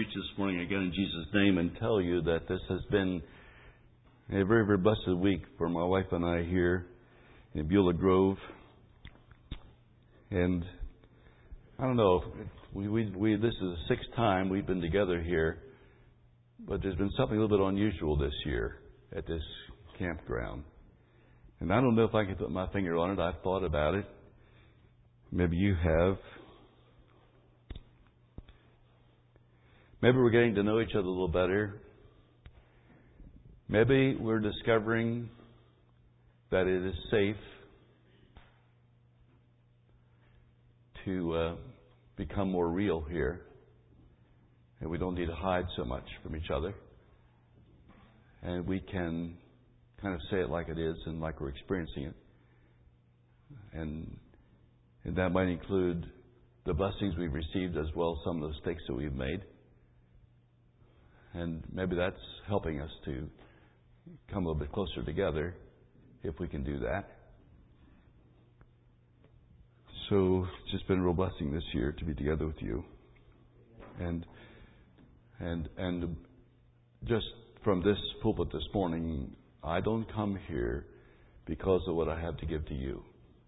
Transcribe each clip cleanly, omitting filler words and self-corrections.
preach this morning again in Jesus' name and tell you that this has been a very, very blessed week for my wife and I here in Beulah Grove. And I don't know, this is the sixth time we've been together here, but there's been something a little bit unusual this year at this campground. And I don't know if I can put my finger on it. I've thought about it. Maybe you have. Maybe we're getting to know each other a little better. Maybe we're discovering that it is safe to become more real here. And we don't need to hide so much from each other. And we can kind of say it like it is and like we're experiencing it. And that might include the blessings we've received as well as some of the mistakes that we've made. And maybe that's helping us to come a little bit closer together if we can do that. So it's just been a real blessing this year to be together with you. And just from this pulpit this morning, I don't come here because of what I have to give to you.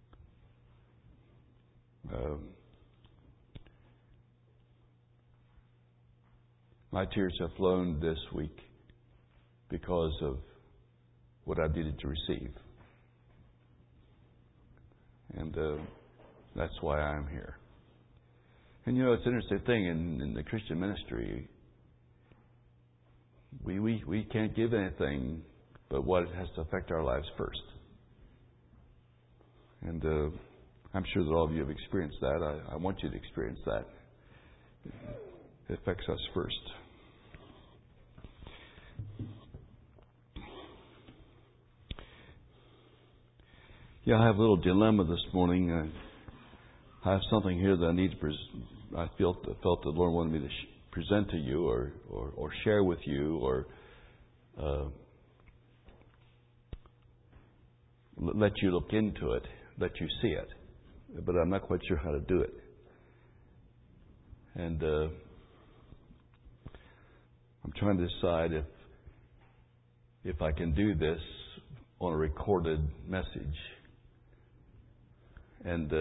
My tears have flown this week because of what I needed to receive. And that's why I'm here. And you know, it's an interesting thing in the Christian ministry. We can't give anything but what has to affect our lives first. And I'm sure that all of you have experienced that. I want you to experience that. It affects us first. Yeah, I have a little dilemma this morning. I have something here that I need to I felt the Lord wanted me to present to you or share with you or let you look into it, let you see it. But I'm not quite sure how to do it. And I'm trying to decide if I can do this on a recorded message. And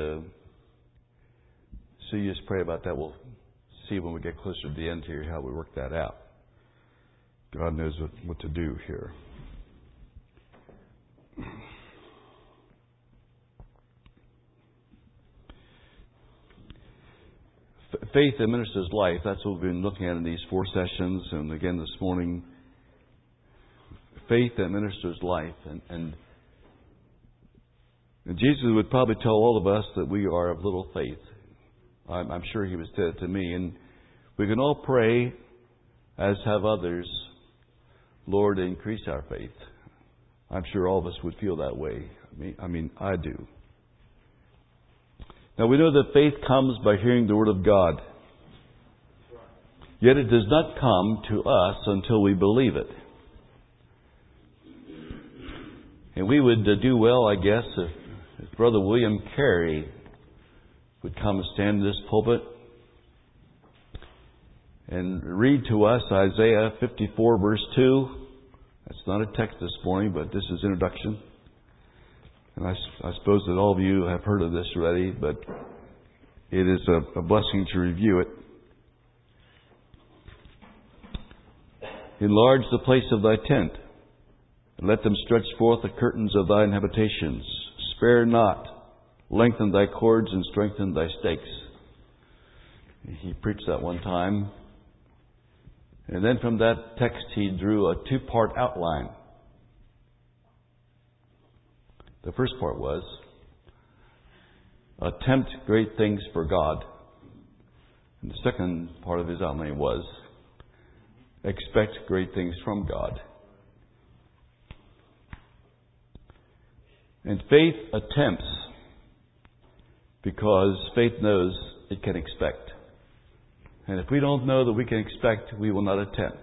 so you just pray about that. We'll see when we get closer to the end here how we work that out. God knows what to do here. Faith that ministers life. That's what we've been looking at in these 4 sessions. And again this morning, faith that ministers life. And Jesus would probably tell all of us that we are of little faith. I'm sure He would say it to me. And we can all pray, as have others, Lord, increase our faith. I'm sure all of us would feel that way. I mean, I do. Now, we know that faith comes by hearing the Word of God. Yet it does not come to us until we believe it. And we would do well, I guess, if Brother William Carey would come and stand in this pulpit and read to us Isaiah 54, verse 2. That's not a text this morning, but this is introduction. And I suppose that all of you have heard of this already, but it is a blessing to review it. Enlarge the place of thy tent, and let them stretch forth the curtains of thine habitations. Spare not, lengthen thy cords, and strengthen thy stakes. He preached that one time. And then from that text he drew a 2-part outline. The first part was, attempt great things for God. And the second part of his outline was, expect great things from God. And faith attempts because faith knows it can expect. And if we don't know that we can expect, we will not attempt.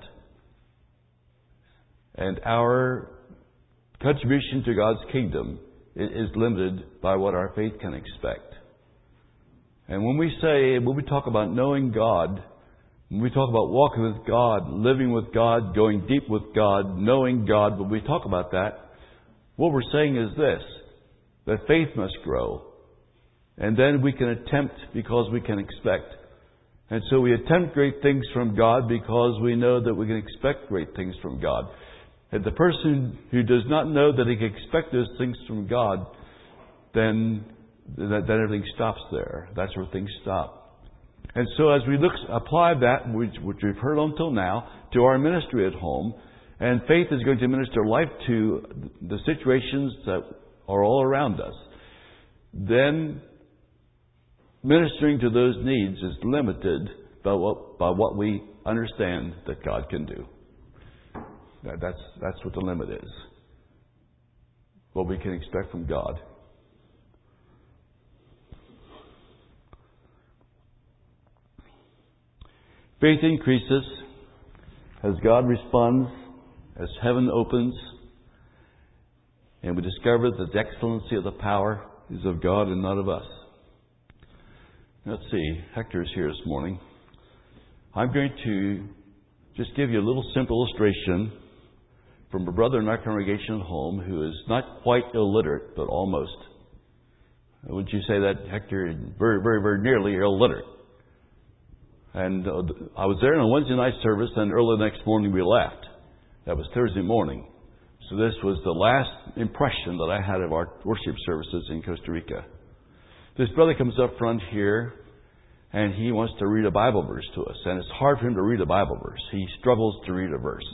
And our contribution to God's kingdom is limited by what our faith can expect. And when we talk about knowing God, When we talk about walking with God, living with God, going deep with God, knowing God, when we talk about that, what we're saying is this, that faith must grow. And then we can attempt because we can expect. And so we attempt great things from God because we know that we can expect great things from God. And the person who does not know that he can expect those things from God, then everything stops there. That's where things stop. And so as we apply that, which we've heard until now, to our ministry at home, and faith is going to minister life to the situations that are all around us, then ministering to those needs is limited by what we understand that God can do. That's what the limit is. What we can expect from God. Faith increases as God responds, as heaven opens, and we discover that the excellency of the power is of God and not of us. Let's see, Hector is here this morning. I'm going to just give you a little simple illustration from a brother in our congregation at home who is not quite illiterate, but almost. Would you say that, Hector? Very, very, very nearly illiterate. And I was there on a Wednesday night service, and early the next morning we left. That was Thursday morning. So this was the last impression that I had of our worship services in Costa Rica. This brother comes up front here, and he wants to read a Bible verse to us. And it's hard for him to read a Bible verse. He struggles to read a verse.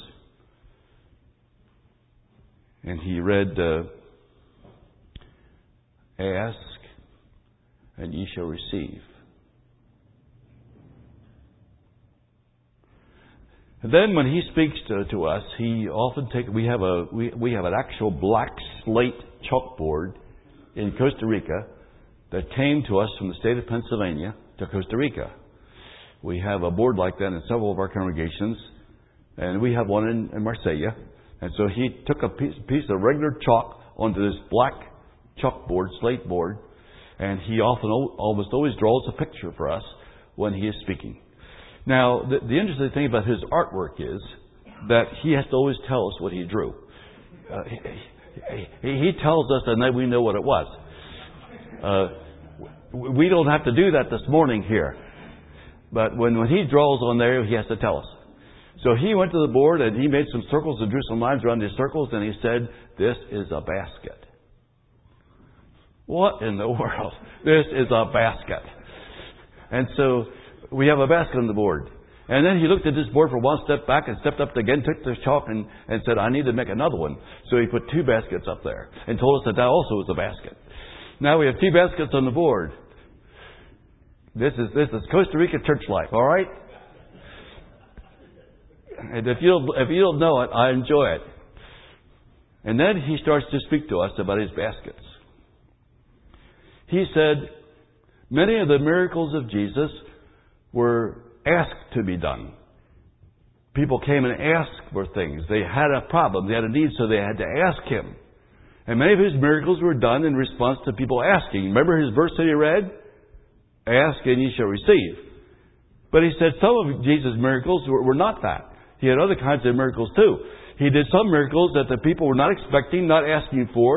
And he read, Ask, and ye shall receive. And then when he speaks to us, he often we have an actual black slate chalkboard in Costa Rica that came to us from the state of Pennsylvania to Costa Rica. We have a board like that in several of our congregations, and we have one in Marsella. And so he took a piece of regular chalk onto this black chalkboard, slate board, and he almost always draws a picture for us when he is speaking. Now, the interesting thing about his artwork is that he has to always tell us what he drew. He tells us, and then we know what it was. We don't have to do that this morning here. But when he draws on there, he has to tell us. So he went to the board and he made some circles and drew some lines around these circles, and he said, "This is a basket." What in the world? This is a basket. And so we have a basket on the board. And then he looked at this board for one, stepped back and stepped up again, took the chalk and said, "I need to make another one." So he put two baskets up there and told us that also was a basket. Now we have two baskets on the board. This is Costa Rica church life, all right? And if you don't know it, I enjoy it. And then he starts to speak to us about his baskets. He said, many of the miracles of Jesus were asked to be done. People came and asked for things. They had a problem. They had a need, so they had to ask him. And many of his miracles were done in response to people asking. Remember his verse that he read? Ask and ye shall receive. But he said some of Jesus' miracles were not that. He had other kinds of miracles too. He did some miracles that the people were not expecting, not asking for,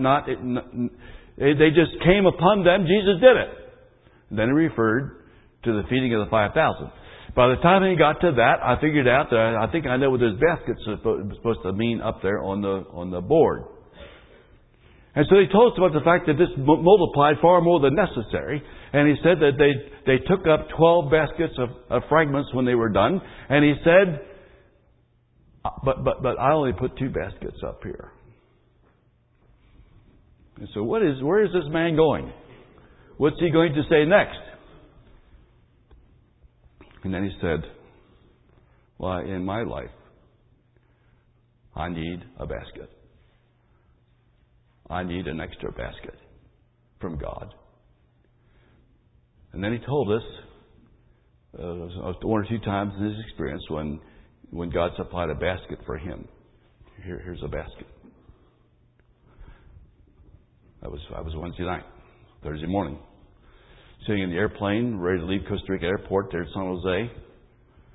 they just came upon them. Jesus did it. And then he referred to the feeding of the 5,000. By the time he got to that, I figured out that I think I know what those baskets are supposed to mean up there on the board. And so he told us about the fact that this multiplied far more than necessary. And he said that they took up 12 baskets of fragments when they were done. And he said, but I only put 2 baskets up here. And so where is this man going? What's he going to say next? And then he said, well, in my life, I need a basket. I need an extra basket from God. And then he told us 1 or 2 times in his experience when God supplied a basket for him. Here's a basket. I was Wednesday night, Thursday morning, sitting in the airplane, ready to leave Costa Rica Airport there at San Jose.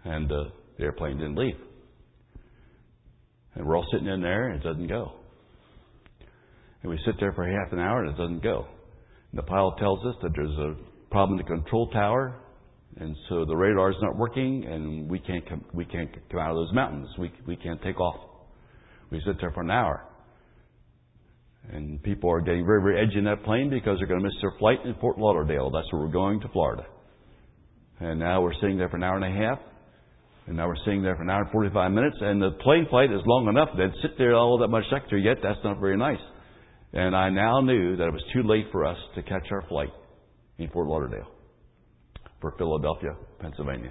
And the airplane didn't leave. And we're all sitting in there and it doesn't go. And we sit there for half an hour and it doesn't go. And the pilot tells us that there's a problem in the control tower, and so the radar's not working, and we can't come out of those mountains. We can't take off. We sit there for an hour. And people are getting very, very edgy in that plane because they're going to miss their flight in Fort Lauderdale. That's where we're going, to Florida. And now we're sitting there for an hour and a half. And now we're sitting there for an hour and 45 minutes. And the plane flight is long enough. They'd sit there all that much extra, yet that's not very nice. And I now knew that it was too late for us to catch our flight in Fort Lauderdale for Philadelphia, Pennsylvania.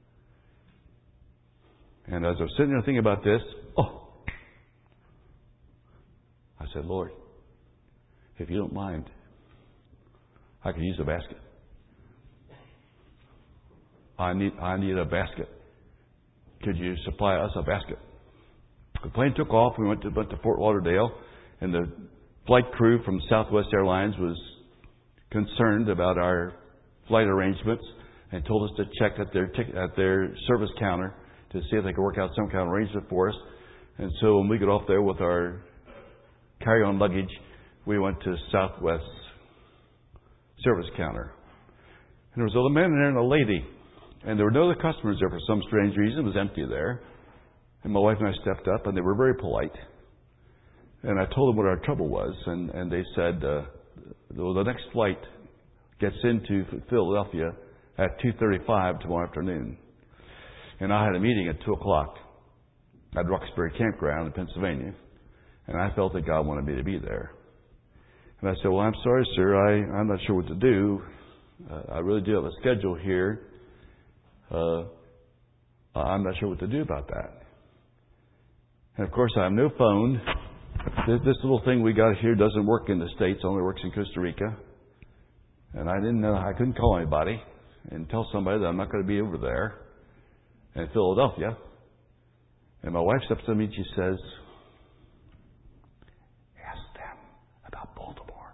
And as I was sitting there thinking about this, I said, Lord, if you don't mind, I could use a basket. I need a basket. Could you supply us a basket? The plane took off. We went to Fort Lauderdale, and the flight crew from Southwest Airlines was concerned about our flight arrangements and told us to check at their service counter to see if they could work out some kind of arrangement for us. And so when we got off there with our carry-on luggage, we went to Southwest's service counter. And there was a man in there and a lady. And there were no other customers there for some strange reason. It was empty there. And my wife and I stepped up, and they were very polite. And I told them what our trouble was. And they said, the next flight gets into Philadelphia at 2:35 tomorrow afternoon. And I had a meeting at 2 o'clock at Roxbury Campground in Pennsylvania. And I felt that God wanted me to be there. And I said, well, I'm sorry, sir. I'm not sure what to do. I really do have a schedule here. I'm not sure what to do about that. And of course, I have no phone. This little thing we got here doesn't work in the States, only works in Costa Rica. And I didn't know, I couldn't call anybody and tell somebody that I'm not going to be over there in Philadelphia. And my wife steps to me and she says, ask them about Baltimore.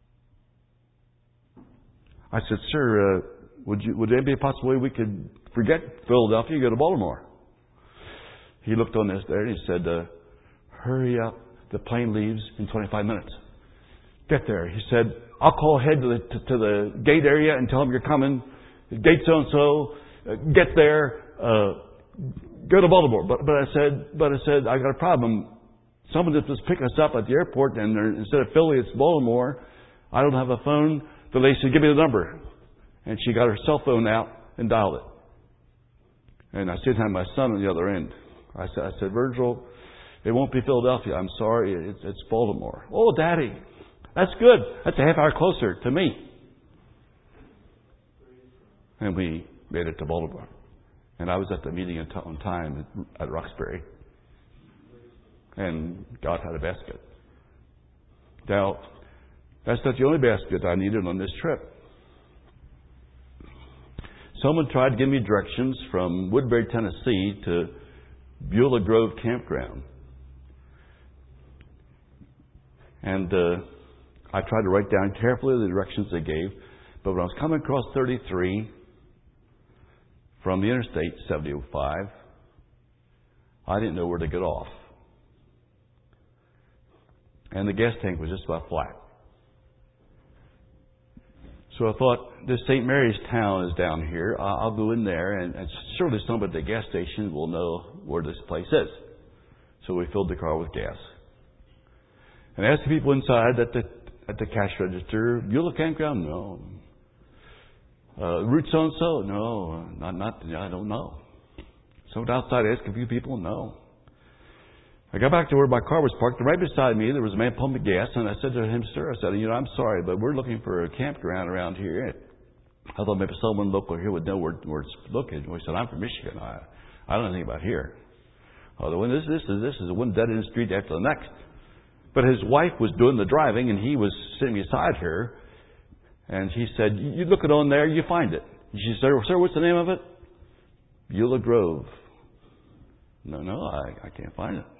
I said, sir, would there be a possibility we could forget Philadelphia and go to Baltimore? He looked on this there and he said, hurry up. The plane leaves in 25 minutes. Get there. He said, I'll call ahead to the gate area and tell them you're coming. Gate so-and-so. Get there. Go to Baltimore. But I said, I got a problem. Someone just was picking us up at the airport, and instead of Philly, it's Baltimore. I don't have a phone. The lady said, give me the number. And she got her cell phone out and dialed it. And I still have my son on the other end. I said, Virgil, it won't be Philadelphia. I'm sorry. It's Baltimore. Oh, Daddy, that's good. That's a half hour closer to me. And we made it to Baltimore. And I was at the meeting on time at Roxbury. And God had a basket. Now, that's not the only basket I needed on this trip. Someone tried to give me directions from Woodbury, Tennessee to Beulah Grove Campground. And I tried to write down carefully the directions they gave. But when I was coming across 33 from the Interstate 75, I didn't know where to get off. And the gas tank was just about flat. So I thought, this St. Mary's town is down here. I'll go in there, and surely somebody at the gas station will know where this place is. So we filled the car with gas. And I asked the people inside at the cash register, Beulah Campground? No. Route so-and-so? No. Not. I don't know. So outside I asked a few people, no. I got back to where my car was parked, and right beside me there was a man pumping gas, and I said to him, sir, I said, I'm sorry, but we're looking for a campground around here. I thought maybe someone local here would know where it's located. He said, I'm from Michigan. I don't know anything about here. Although this is one dead-end street after the next. But his wife was doing the driving, and he was sitting beside her, and he said, you look it on there, you find it. She said, sir, what's the name of it? Beulah Grove. No, I can't find it.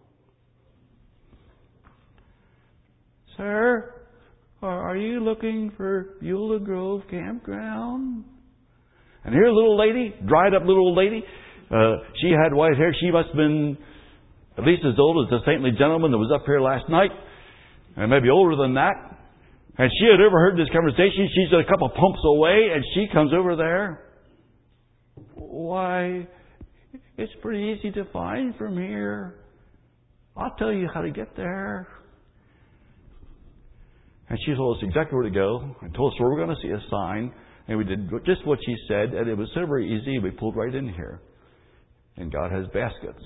Sir, are you looking for Beulah Grove Campground? And here a little lady, dried up little old lady, she had white hair. She must have been at least as old as the saintly gentleman that was up here last night, and maybe older than that. And she had overheard this conversation. She's a couple pumps away, and she comes over there. Why, it's pretty easy to find from here. I'll tell you how to get there. And she told us exactly where to go, and told us where we're going to see a sign. And we did just what she said, and it was so very easy. We pulled right in here. And God has baskets.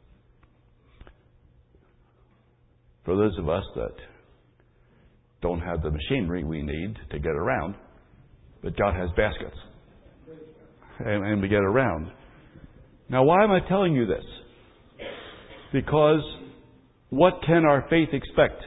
For those of us that don't have the machinery we need to get around, but God has baskets. And we get around. Now, why am I telling you this? Because what can our faith expect?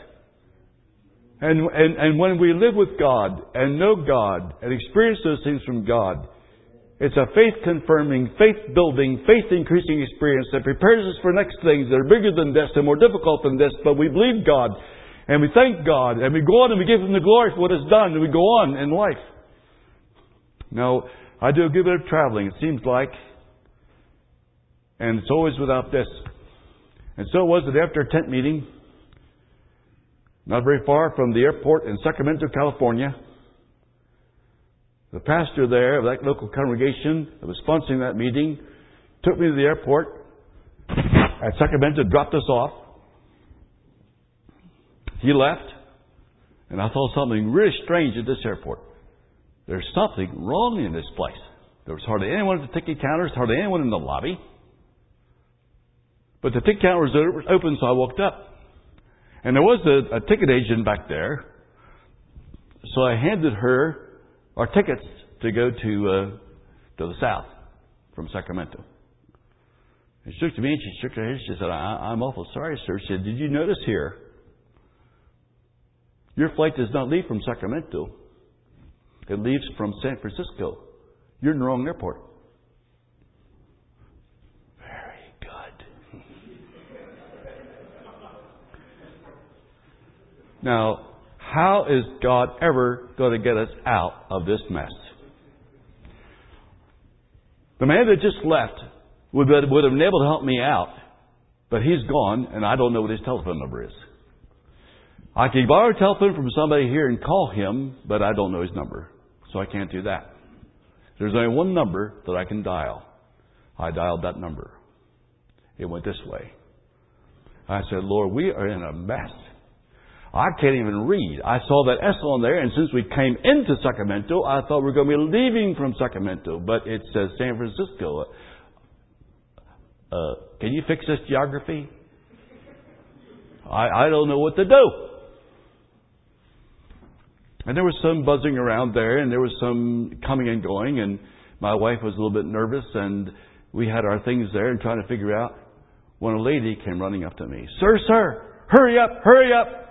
And when we live with God and know God and experience those things from God, it's a faith-confirming, faith-building, faith-increasing experience that prepares us for next things that are bigger than this and more difficult than this. But we believe God, and we thank God, and we go on and we give Him the glory for what is done, and we go on in life. Now, I do a good bit of traveling, it seems like, and it's always without this. And so it was that after a tent meeting, not very far from the airport in Sacramento, California, the pastor there of that local congregation that was sponsoring that meeting took me to the airport at Sacramento, dropped us off. He left, and I thought something really strange at this airport. There's something wrong in this place. There was hardly anyone at the ticket counters, hardly anyone in the lobby. But the ticket counter was open, so I walked up. And there was a ticket agent back there. So I handed her our tickets to go to the south from Sacramento. And she looked at me and she shook her head. She said, I'm awful sorry, sir. She said, did you notice here? Your flight does not leave from Sacramento. It leaves from San Francisco. You're in the wrong airport. Very good. Now, how is God ever going to get us out of this mess? The man that just left would have been able to help me out, but he's gone, and I don't know what his telephone number is. I can borrow a telephone from somebody here and call him, but I don't know his number, so I can't do that. There's only one number that I can dial. I dialed that number. It went this way. I said, Lord, we are in a mess. I can't even read. I saw that S on there, and since we came into Sacramento, I thought we were going to be leaving from Sacramento, but it says San Francisco. Can you fix this geography? I don't know what to do. And there was some buzzing around there, and there was some coming and going, and my wife was a little bit nervous, and we had our things there and trying to figure out when a lady came running up to me. Sir, hurry up, hurry up.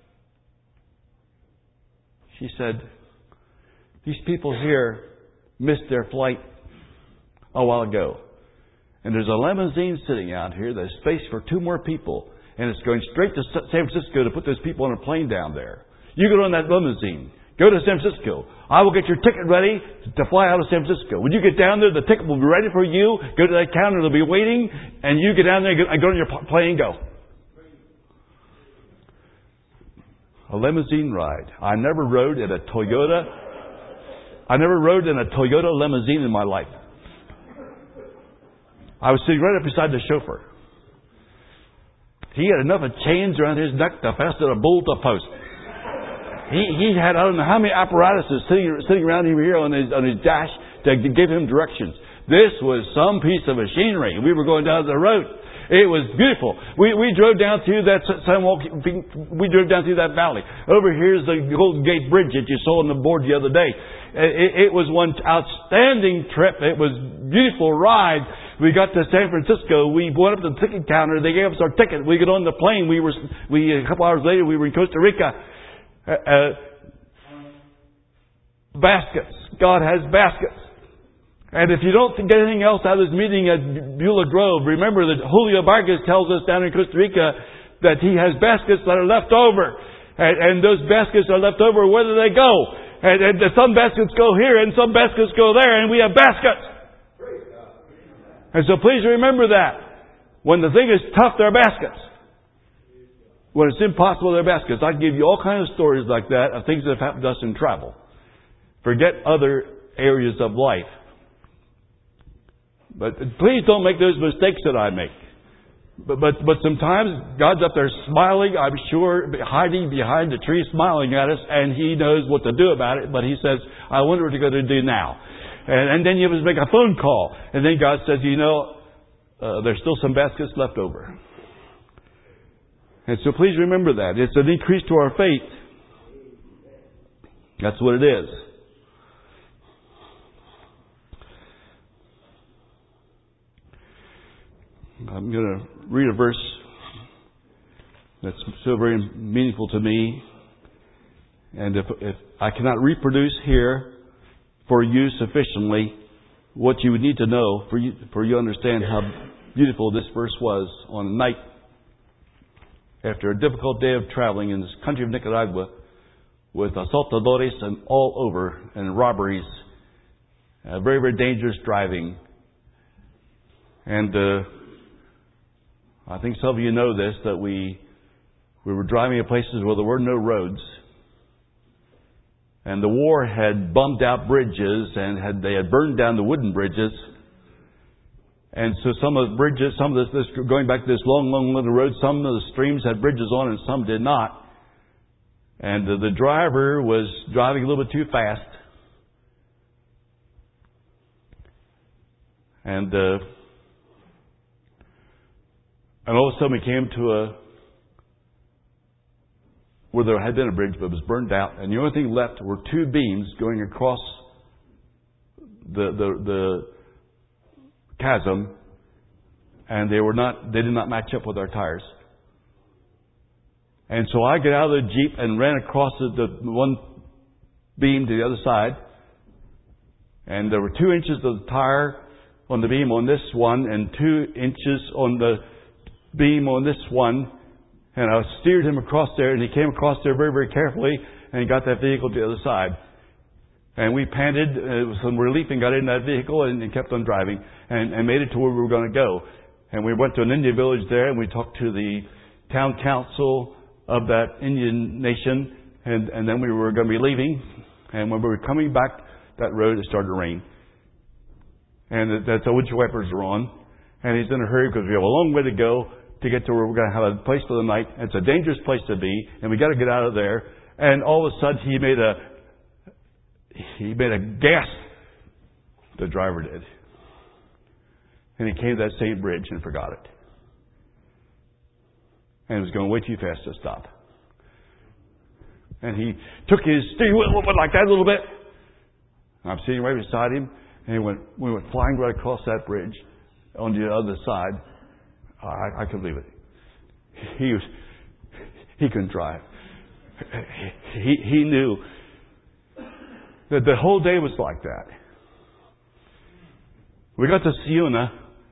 She said, these people here missed their flight a while ago. And there's a limousine sitting out here that's space for 2 more people. And it's going straight to San Francisco to put those people on a plane down there. You get on that limousine. Go to San Francisco. I will get your ticket ready to fly out of San Francisco. When you get down there, the ticket will be ready for you. Go to that counter. They'll be waiting. And you get down there and go on your plane and go. A limousine ride. I never rode in a Toyota limousine in my life. I was sitting right up beside the chauffeur. He had enough of chains around his neck to fasten a bull to a post. He had, I don't know how many apparatuses sitting around him here on his dash to give him directions. This was some piece of machinery. We were going down the road. It was beautiful. We drove down through that we drove down through that valley. Over here is the Golden Gate Bridge that you saw on the board the other day. It was one outstanding trip. It was a beautiful ride. We got to San Francisco. We went up to the ticket counter. They gave us our ticket. We got on the plane. A couple hours later, we were in Costa Rica. Baskets. God has baskets. And if you don't get anything else out of this meeting at Beulah Grove, remember that Julio Vargas tells us down in Costa Rica that he has baskets that are left over. And those baskets are left over, where do they go? And some baskets go here and some baskets go there, and we have baskets. And so please remember that. When the thing is tough, there are baskets. When it's impossible, there are baskets. I can give you all kinds of stories like that of things that have happened to us in travel. Forget other areas of life. But please don't make those mistakes that I make. But sometimes God's up there smiling, I'm sure, hiding behind the tree, smiling at us, and He knows what to do about it. But He says, I wonder what you're going to do now. And then you must make a phone call. And then God says, there's still some baskets left over. And so please remember that. It's an increase to our faith. That's what it is. I'm going to read a verse that's so very meaningful to me. And if I cannot reproduce here for you sufficiently what you would need to know for you to understand how beautiful this verse was on a night after a difficult day of traveling in this country of Nicaragua with asaltadores and all over and robberies, very, very dangerous driving. And I think some of you know this, that we were driving in places where there were no roads. And the war had bummed out bridges and they had burned down the wooden bridges. And so some of the bridges, this going back to this long, long little road, some of the streams had bridges on and some did not. And the driver was driving a little bit too fast. And all of a sudden we came to where there had been a bridge, but it was burned out. And the only thing left were two beams going across the chasm, and they did not match up with our tires. And so I got out of the Jeep and ran across the one beam to the other side. And there were 2 inches of the tire on the beam on this one and 2 inches on the beam on this one. And I steered him across there, and he came across there very, very carefully, and he got that vehicle to the other side. And we panted with some relief and got in that vehicle and kept on driving and made it to where we were going to go. And we went to an Indian village there, and we talked to the town council of that Indian nation, and then we were going to be leaving. And when we were coming back that road, it started to rain. And the windshield wipers were on. And he's in a hurry because we have a long way to go to get to where we're going to have a place for the night. It's a dangerous place to be, and we got to get out of there. And all of a sudden, he made a gasp. The driver did. And he came to that same bridge and forgot it. And he was going way too fast to stop. And he took his steering wheel like that a little bit. I'm sitting right beside him, and we went flying right across that bridge on the other side. I couldn't believe it. He couldn't drive. He knew that the whole day was like that. We got to Siuna.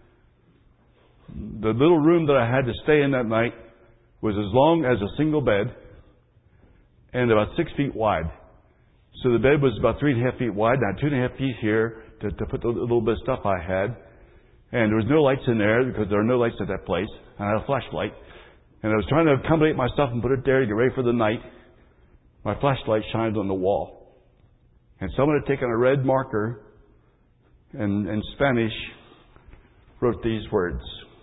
The little room that I had to stay in that night was as long as a single bed and about 6 feet wide. So the bed was about 3.5 feet wide. I had 2.5 feet here to put the little bit of stuff I had. And there was no lights in there because there are no lights at that place. And I had a flashlight. And I was trying to accommodate my stuff and put it there to get ready for the night. My flashlight shined on the wall. And someone had taken a red marker and in Spanish wrote these words.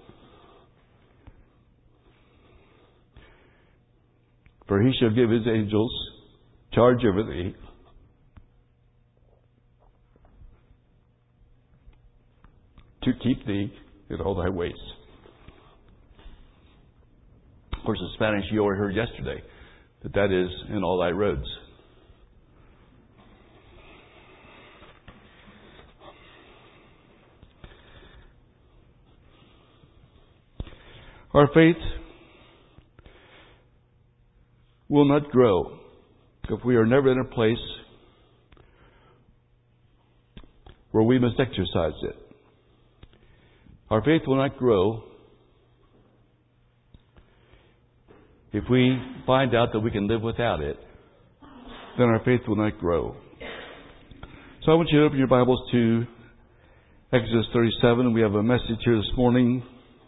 For He shall give His angels charge over thee, to keep thee in all thy ways. Of course, in Spanish, you already heard yesterday that is in all thy roads. Our faith will not grow if we are never in a place where we must exercise it. Our faith will not grow if we find out that we can live without it then our faith will not grow. So I want you to open your Bibles to Exodus 37. We have a message here this morning.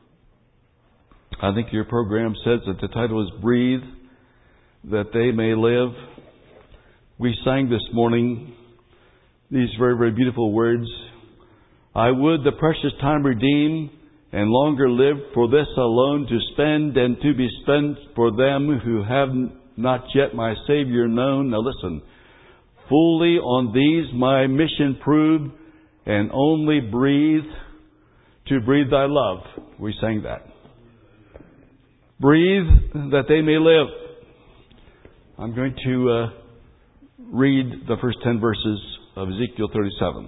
I think your program says that the title is Breathe, that they may live. We sang this morning these very, very beautiful words. I would the precious time redeem and longer live for this alone to spend and to be spent for them who have not yet my Savior known. Now listen, fully on these my mission prove and only breathe to breathe thy love. We sang that. Breathe that they may live. I'm going to read the first 10 verses of Ezekiel 37.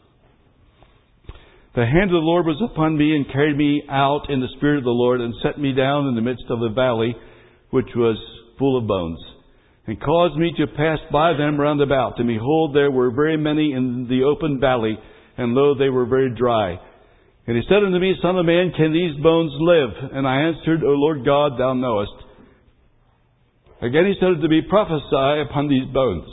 The hand of the Lord was upon me and carried me out in the Spirit of the Lord and set me down in the midst of a valley which was full of bones, and caused me to pass by them round about. And behold, there were very many in the open valley, and lo, they were very dry. And he said unto me, Son of man, can these bones live? And I answered, O Lord God, thou knowest. Again he said unto me, Prophesy upon these bones,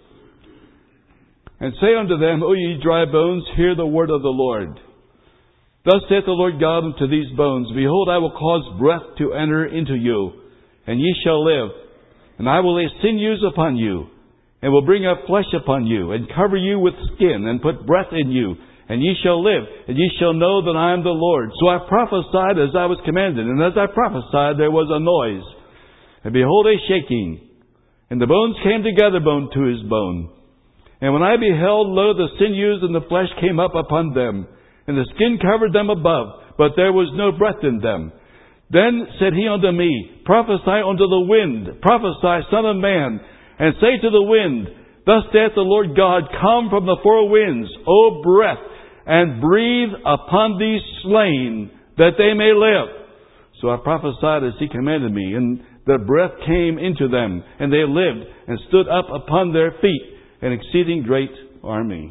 and say unto them, O ye dry bones, hear the word of the Lord. Thus saith the Lord God unto these bones, Behold, I will cause breath to enter into you, and ye shall live. And I will lay sinews upon you, and will bring up flesh upon you, and cover you with skin, and put breath in you, and ye shall live, and ye shall know that I am the Lord. So I prophesied as I was commanded, and as I prophesied there was a noise, and behold a shaking, and the bones came together, bone to his bone. And when I beheld, lo, the sinews and the flesh came up upon them, and the skin covered them above, but there was no breath in them. Then said he unto me, Prophesy unto the wind, prophesy, Son of man, and say to the wind, Thus saith the Lord God, Come from the four winds, O breath, and breathe upon these slain, that they may live. So I prophesied as he commanded me, and the breath came into them, and they lived, and stood up upon their feet, an exceeding great army.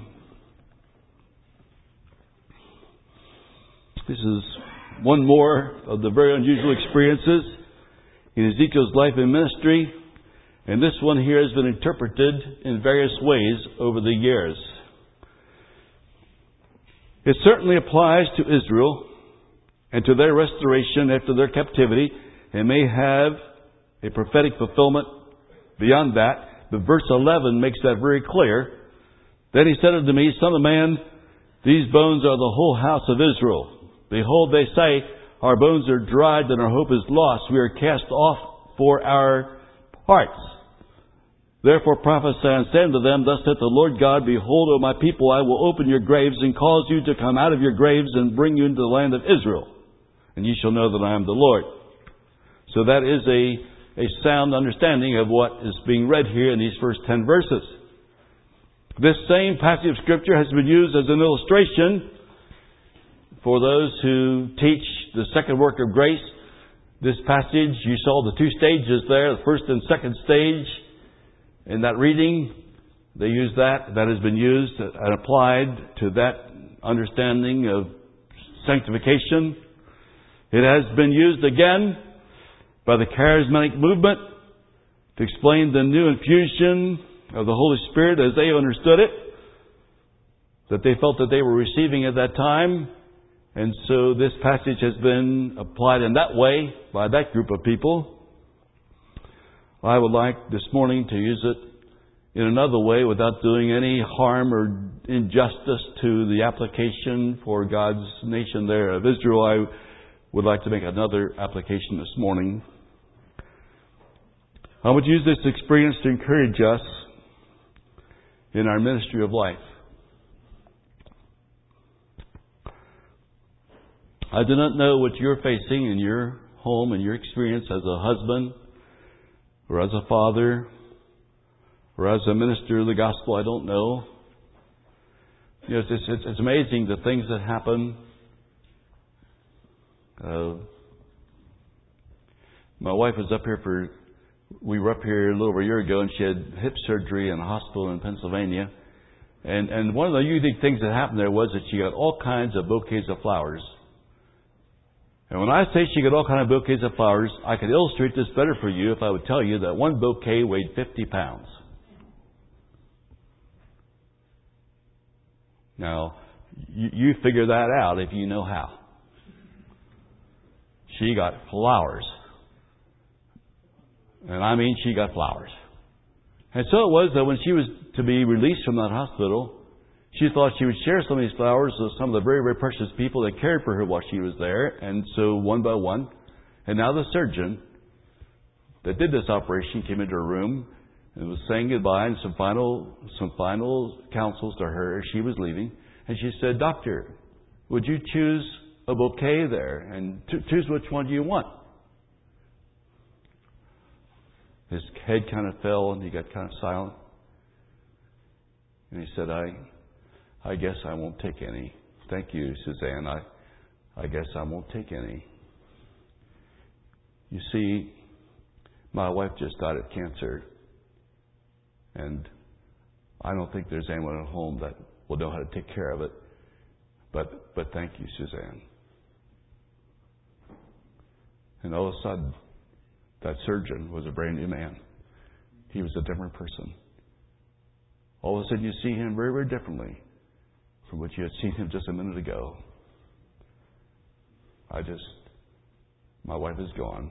This is one more of the very unusual experiences in Ezekiel's life and ministry. And this one here has been interpreted in various ways over the years. It certainly applies to Israel and to their restoration after their captivity, and may have a prophetic fulfillment beyond that. But verse 11 makes that very clear. Then he said unto me, Son of man, these bones are the whole house of Israel. Behold, they say, Our bones are dried and our hope is lost. We are cast off for our parts. Therefore prophesy and say unto them, Thus saith the Lord God, Behold, O my people, I will open your graves and cause you to come out of your graves and bring you into the land of Israel. And ye shall know that I am the Lord. So that is a sound understanding of what is being read here in these first 10 verses. This same passage of Scripture has been used as an illustration for those who teach the second work of grace. This passage, you saw the two stages there, the first and second stage. In that reading, they use that. That has been used and applied to that understanding of sanctification. It has been used again by the charismatic movement to explain the new infusion of the Holy Spirit as they understood it, that they felt that they were receiving at that time. And so this passage has been applied in that way by that group of people. I would like this morning to use it in another way without doing any harm or injustice to the application for God's nation there of Israel. I would like to make another application this morning. I would use this experience to encourage us in our ministry of life. I do not know what you're facing in your home and your experience as a husband or as a father or as a minister of the gospel. I don't know. You know, it's amazing the things that happen. My wife was up here we were up here a little over a year ago, and she had hip surgery in a hospital in Pennsylvania. And one of the unique things that happened there was that she got all kinds of bouquets of flowers. And when I say she got all kinds of bouquets of flowers, I could illustrate this better for you if I would tell you that one bouquet weighed 50 pounds. Now, you figure that out if you know how. She got flowers. And I mean, she got flowers. And so it was that when she was to be released from that hospital, she thought she would share some of these flowers with some of the very, very precious people that cared for her while she was there. And so one by one, and now the surgeon that did this operation came into her room and was saying goodbye and some final counsels to her as she was leaving. And she said, "Doctor, would you choose a bouquet there? And choose which one do you want?" His head kind of fell and he got kind of silent. And he said, I guess I won't take any. "Thank you, Suzanne. I guess I won't take any. You see, my wife just died of cancer. And I don't think there's anyone at home that will know how to take care of it. But thank you, Suzanne." And all of a sudden, that surgeon was a brand new man. He was a different person. All of a sudden you see him very, very differently from what you had seen him just a minute ago. My wife is gone.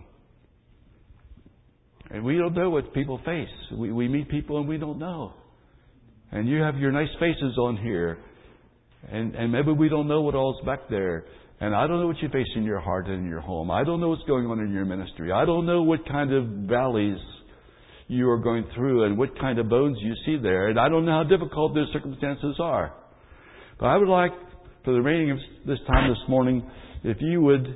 And we don't know what people face. We meet people and we don't know. And you have your nice faces on here. And maybe we don't know what all's back there. And I don't know what you face in your heart and in your home. I don't know what's going on in your ministry. I don't know what kind of valleys you are going through and what kind of bones you see there. And I don't know how difficult those circumstances are. But I would like, for the remaining of this time this morning, if you would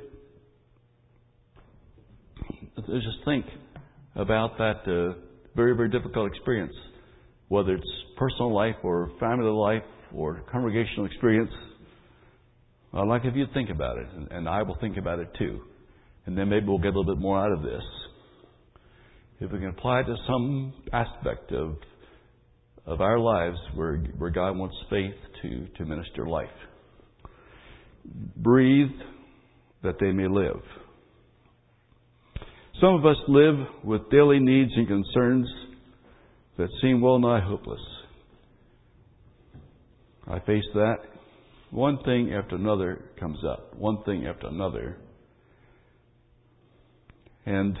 just think about that very, very difficult experience, whether it's personal life or family life or congregational experience. I'd like if you'd think about it, and I will think about it too. And then maybe we'll get a little bit more out of this. If we can apply it to some aspect of our lives where God wants faith to minister life. Breathe that they may live. Some of us live with daily needs and concerns that seem well nigh hopeless. I face that. One thing after another comes up. One thing after another. And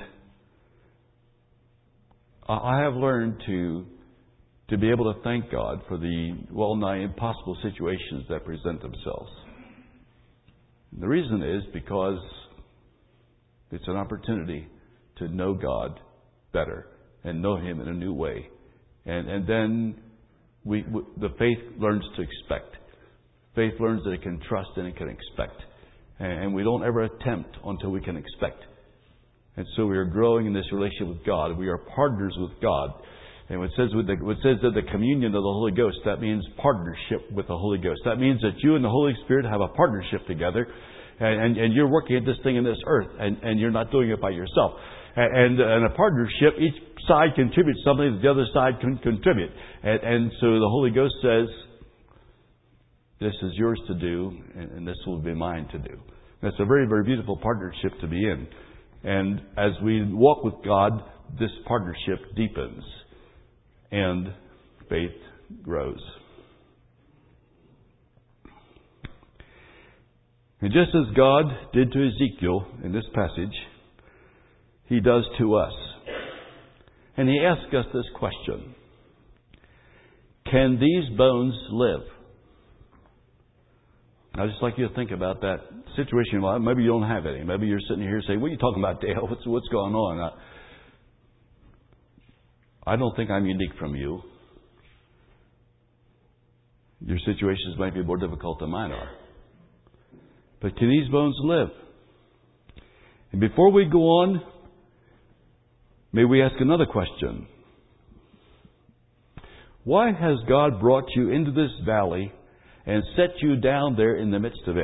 I have learned to be able to thank God for the well nigh impossible situations that present themselves. The reason is because it's an opportunity to know God better and know Him in a new way. And then the faith learns to expect. Faith learns that it can trust and it can expect. And we don't ever attempt until we can expect. And so we are growing in this relationship with God. We are partners with God. And what it says that the communion of the Holy Ghost, that means partnership with the Holy Ghost. That means that you and the Holy Spirit have a partnership together. And you're working at this thing in this earth. And you're not doing it by yourself. And a partnership, each side contributes something that the other side can contribute. And so the Holy Ghost says, this is yours to do, and this will be mine to do. That's a very, very beautiful partnership to be in. And as we walk with God, this partnership deepens and faith grows. And just as God did to Ezekiel in this passage, He does to us. And He asks us this question: can these bones live? I'd just like you to think about that situation. Well, maybe you don't have any. Maybe you're sitting here saying, "What are you talking about, Dale? What's going on?" I don't think I'm unique from you. Your situations might be more difficult than mine are. But can these bones live? And before we go on, may we ask another question. Why has God brought you into this valley and set you down there in the midst of it?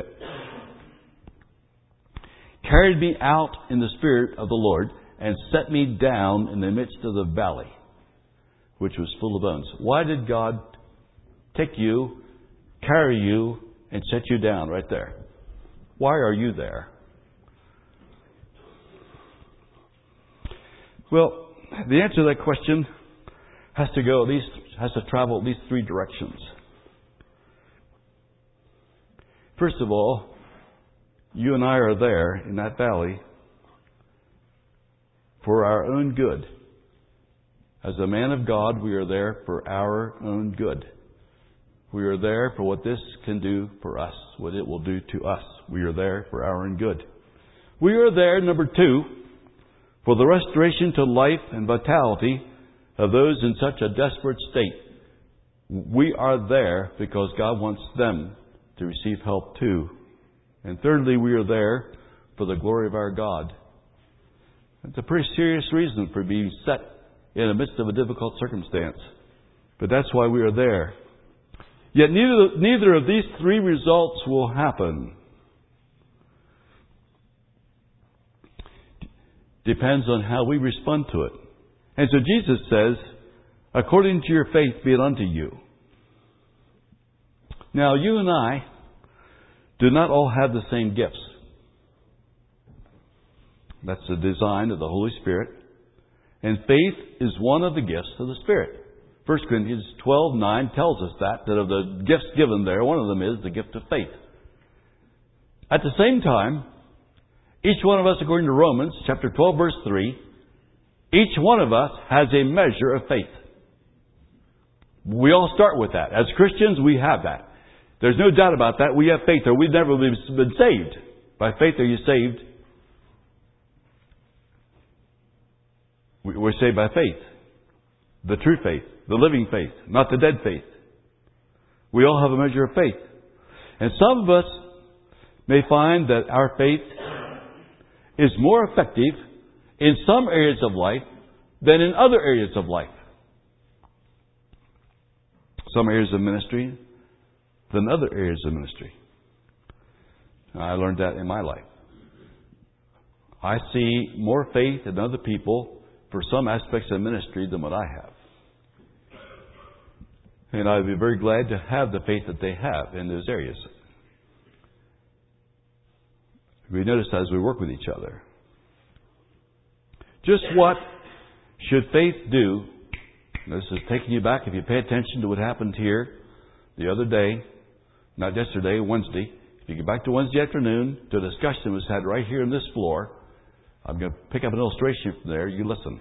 Carried me out in the Spirit of the Lord and set me down in the midst of the valley, which was full of bones. Why did God take you, carry you, and set you down right there? Why are you there? Well, the answer to that question has to travel at least three directions. First of all, you and I are there in that valley for our own good. As a man of God, we are there for our own good. We are there for what this can do for us, what it will do to us. We are there for our own good. We are there, number 2, for the restoration to life and vitality of those in such a desperate state. We are there because God wants them to receive help too. And thirdly, we are there for the glory of our God. It's a pretty serious reason for being set in the midst of a difficult circumstance. But that's why we are there. Yet neither of these 3 results will happen. Depends on how we respond to it. And so Jesus says, according to your faith be it unto you. Now, you and I do not all have the same gifts. That's the design of the Holy Spirit. And faith is one of the gifts of the Spirit. 1 Corinthians 12:9 tells us that of the gifts given there, one of them is the gift of faith. At the same time, each one of us, according to Romans chapter 12, verse 3, each one of us has a measure of faith. We all start with that. As Christians, we have that. There's no doubt about that. We have faith, or we've never been saved. By faith are you saved? We're saved by faith. The true faith. The living faith. Not the dead faith. We all have a measure of faith. And some of us may find that our faith is more effective in some areas of life than in other areas of life. Some areas of ministry than other areas of ministry. I learned that in my life. I see more faith in other people for some aspects of ministry than what I have. And I'd be very glad to have the faith that they have in those areas. We notice as we work with each other. Just what should faith do? This is taking you back, if you pay attention to what happened here the other day, not yesterday, Wednesday. If you get back to Wednesday afternoon, to a discussion that was had right here on this floor, I'm going to pick up an illustration from there. You listen.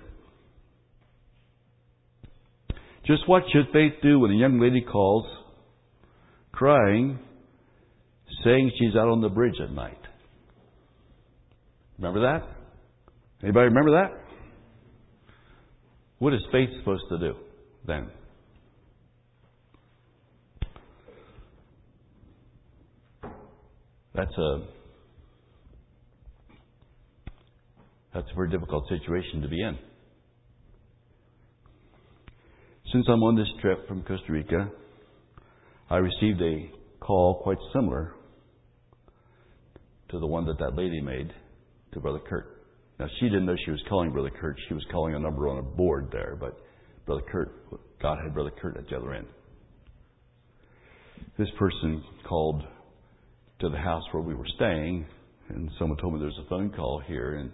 Just what should faith do when a young lady calls, crying, saying she's out on the bridge at night? Remember that? Anybody remember that? What is faith supposed to do then? That's a very difficult situation to be in. Since I'm on this trip from Costa Rica, I received a call quite similar to the one that lady made to Brother Kurt. Now, she didn't know she was calling Brother Kurt. She was calling a number on a board there, but Brother Kurt, God had Brother Kurt at the other end. This person called to the house where we were staying, and someone told me there was a phone call here,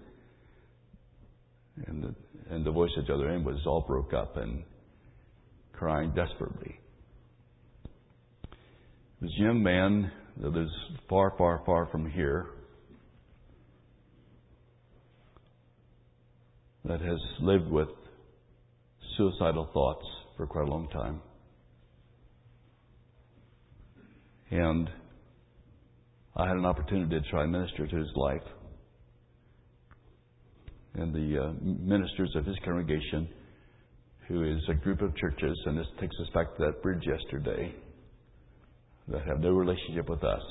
and the voice at the other end was all broke up and crying desperately. This young man that lives far, far, far from here, that has lived with suicidal thoughts for quite a long time. And I had an opportunity to try and minister to his life. And the ministers of his congregation, who is a group of churches, and this takes us back to that bridge yesterday, that have no relationship with us.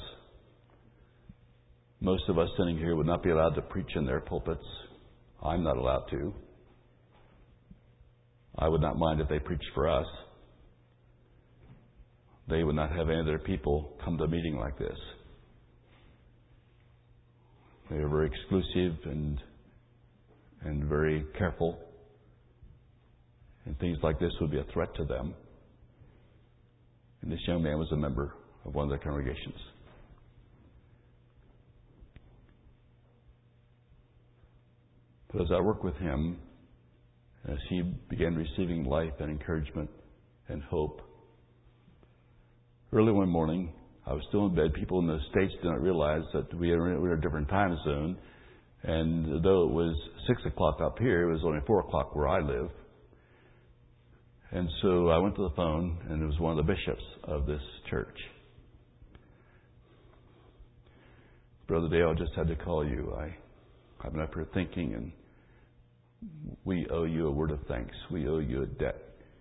Most of us sitting here would not be allowed to preach in their pulpits. I'm not allowed to. I would not mind if they preached for us. They would not have any of their people come to a meeting like this. They are very exclusive and very careful. And things like this would be a threat to them. And this young man was a member of one of their congregations. But as I worked with him, as he began receiving life and encouragement and hope, early one morning, I was still in bed. People in the States did not realize that we were in a different time zone. And though it was 6 o'clock up here, it was only 4 o'clock where I live. And so I went to the phone, and it was one of the bishops of this church. Brother Dale, I just had to call you. I've been up here thinking, and we owe you a word of thanks. We owe you a debt.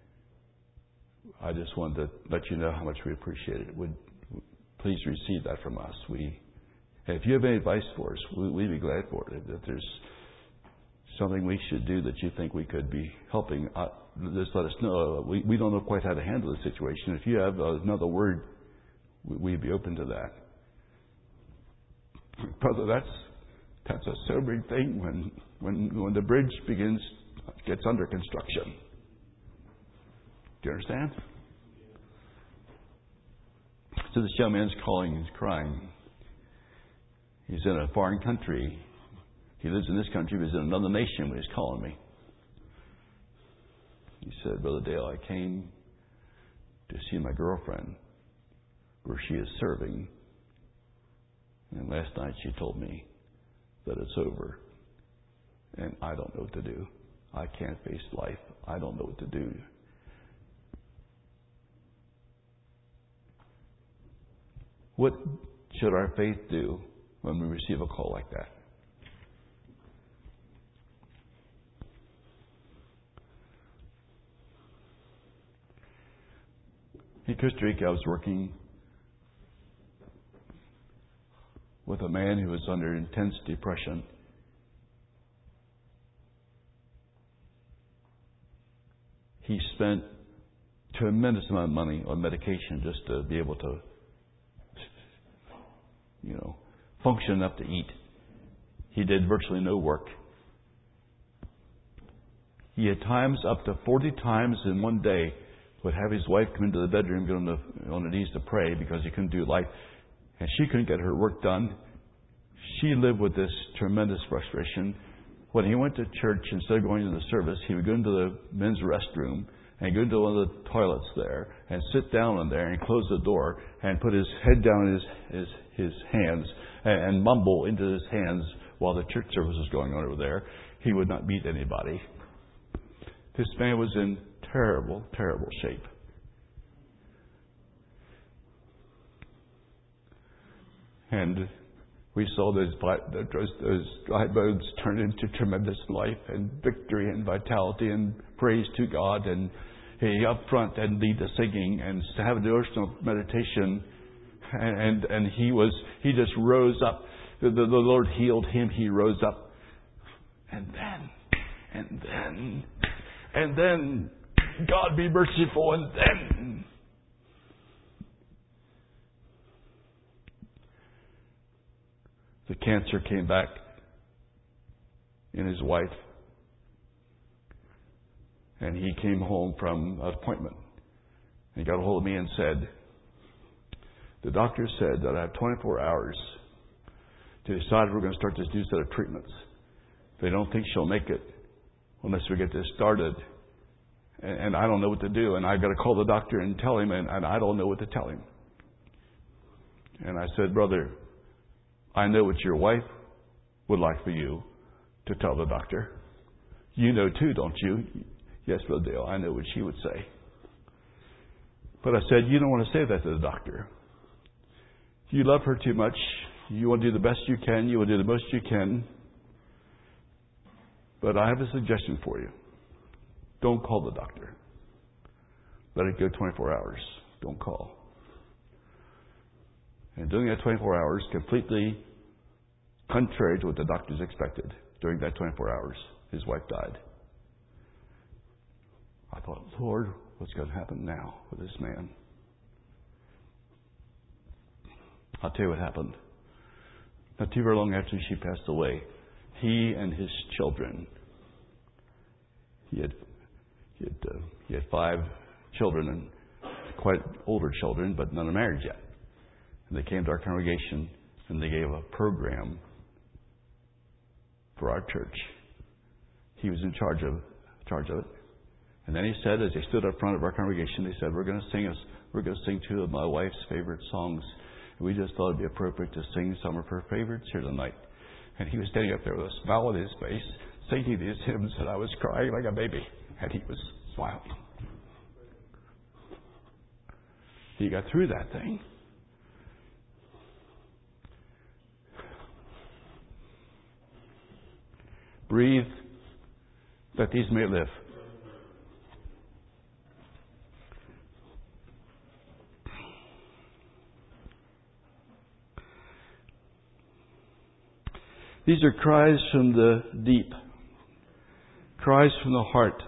I just wanted to let you know how much we appreciate it. Please receive that from us. If you have any advice for us, we'd be glad for it. If there's something we should do that you think we could be helping, just let us know. We don't know quite how to handle the situation. If you have another word, we'd be open to that. Brother, that's a sobering thing when the bridge gets under construction. Do you understand? So this young man's calling, he's crying. He's in a foreign country. He lives in this country, but he's in another nation when he's calling me. He said, Brother Dale, I came to see my girlfriend where she is serving. And last night she told me that it's over. And I don't know what to do. I can't face life. I don't know what to do. What should our faith do when we receive a call like that? In Costa Rica, I was working with a man who was under intense depression. He spent a tremendous amount of money on medication just to be able to, function enough to eat. He did virtually no work. He had times up to 40 times in one day would have his wife come into the bedroom, get on her knees to pray because he couldn't do life. And she couldn't get her work done. She lived with this tremendous frustration. When he went to church, instead of going to the service, he would go into the men's restroom and go into one of the toilets there and sit down in there and close the door and put his head down in his hands and mumble into his hands while the church service was going on over there. He would not meet anybody. This man was in terrible, terrible shape. And we saw those dry bones turn into tremendous life and victory and vitality and praise to God. And he up front and lead the singing and have a devotional meditation. And he just rose up. The Lord healed him. He rose up. And then God be merciful. And then the cancer came back in his wife. And he came home from an appointment. He got a hold of me and said, the doctor said that I have 24 hours to decide if we're going to start this new set of treatments. They don't think she'll make it unless we get this started. And I don't know what to do. And I've got to call the doctor and tell him, and I don't know what to tell him. And I said, brother, I know what your wife would like for you to tell the doctor. You know too, don't you? Yes, Brother Dale, I know what she would say. But I said, you don't want to say that to the doctor. You love her too much. You want to do the best you can. You want to do the most you can. But I have a suggestion for you. Don't call the doctor. Let it go 24 hours. Don't call. And during that 24 hours, completely contrary to what the doctors expected, during that 24 hours, his wife died. I thought, Lord, what's going to happen now with this man? I'll tell you what happened. Not too very long after she passed away, he and his children, he had 5 children, and quite older children, but none are married yet. And they came to our congregation and they gave a program for our church. He was in charge of it. And then he said, as they stood up front of our congregation, they said, we're going to sing 2 of my wife's favorite songs. We just thought it'd be appropriate to sing some of her favorites here tonight. And he was standing up there with a smile on his face, singing these hymns, and I was crying like a baby. And he was smiling. He got through that thing. Breathe, that these may live. These are cries from the deep, cries from the heart.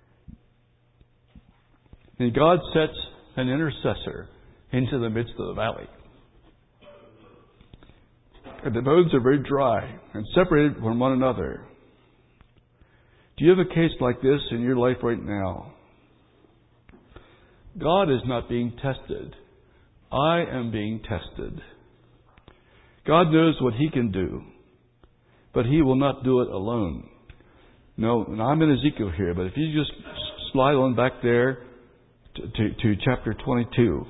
And God sets an intercessor into the midst of the valley. And the bones are very dry and separated from one another. Do you have a case like this in your life right now? God is not being tested. I am being tested. God knows what He can do, but He will not do it alone. No, and I'm in Ezekiel here, but if you just slide on back there to chapter 22.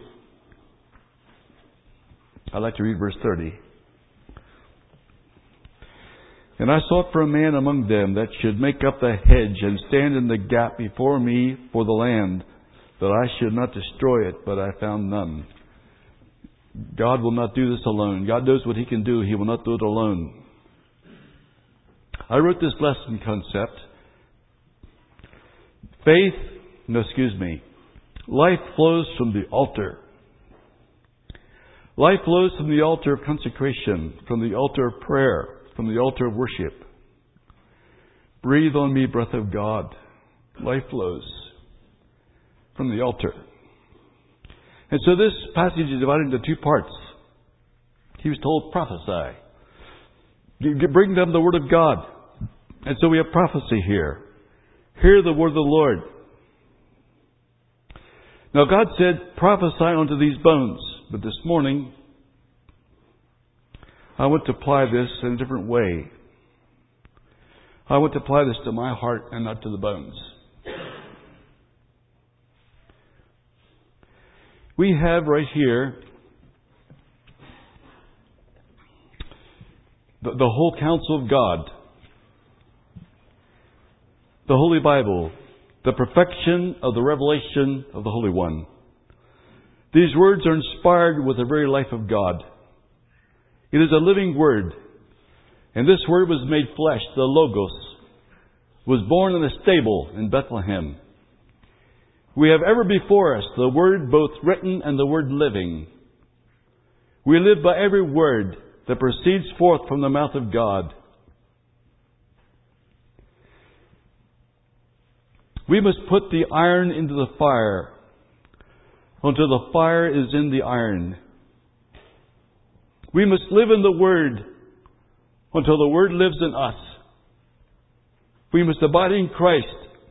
I'd like to read verse 30. And I sought for a man among them that should make up the hedge and stand in the gap before me for the land, that I should not destroy it, but I found none. God will not do this alone. God knows what He can do. He will not do it alone. I wrote this lesson concept. Life flows from the altar. Life flows from the altar of consecration, from the altar of prayer, from the altar of worship. Breathe on me, breath of God. Life flows from the altar. And so this passage is divided into two parts. He was told, prophesy. Bring them the word of God. And so we have prophecy here. Hear the word of the Lord. Now God said, prophesy unto these bones. But this morning, I want to apply this in a different way. I want to apply this to my heart and not to the bones. We have right here the whole counsel of God, the Holy Bible, the perfection of the revelation of the Holy One. These words are inspired with the very life of God. It is a living word. And this word was made flesh. The Logos was born in a stable in Bethlehem. We have ever before us the word both written and the word living. We live by every word that proceeds forth from the mouth of God. We must put the iron into the fire until the fire is in the iron. We must live in the Word until the Word lives in us. We must abide in Christ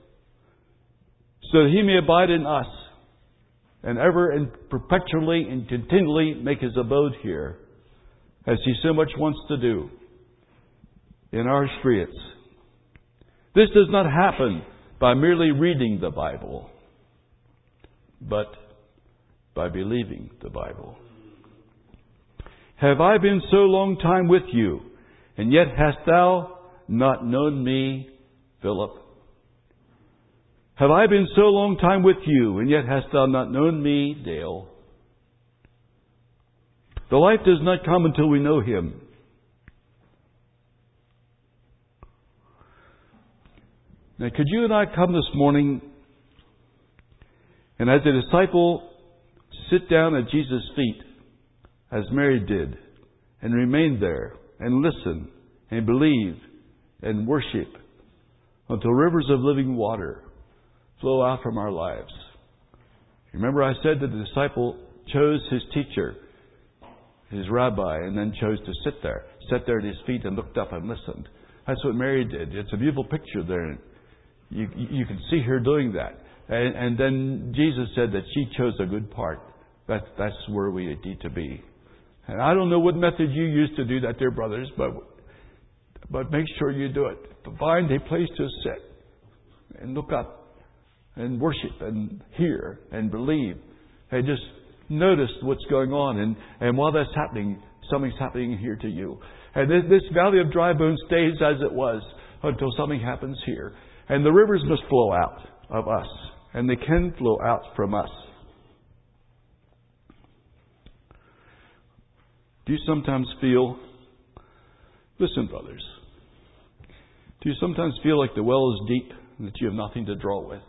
so that He may abide in us and ever and perpetually and continually make His abode here, as He so much wants to do in our spirits. This does not happen by merely reading the Bible, but by believing the Bible. Have I been so long time with you, and yet hast thou not known me, Philip? Have I been so long time with you, and yet hast thou not known me, Dale? The life does not come until we know Him. Now, could you and I come this morning and as a disciple sit down at Jesus' feet, as Mary did, and remain there and listen and believe and worship until rivers of living water flow out from our lives? Remember, I said that the disciple chose his teacher, his rabbi, and then chose to sit there at his feet and looked up and listened. That's what Mary did. It's a beautiful picture there. You can see her doing that. And then Jesus said that she chose a good part. That's where we need to be. And I don't know what method you use to do that, dear brothers, but make sure you do it. Find a place to sit and look up and worship and hear and believe. And just noticed what's going on. And while that's happening, something's happening here to you. And this valley of dry bones stays as it was until something happens here. And the rivers must flow out of us. And they can flow out from us. Do you sometimes feel, listen, brothers, do you sometimes feel like the well is deep and that you have nothing to draw with?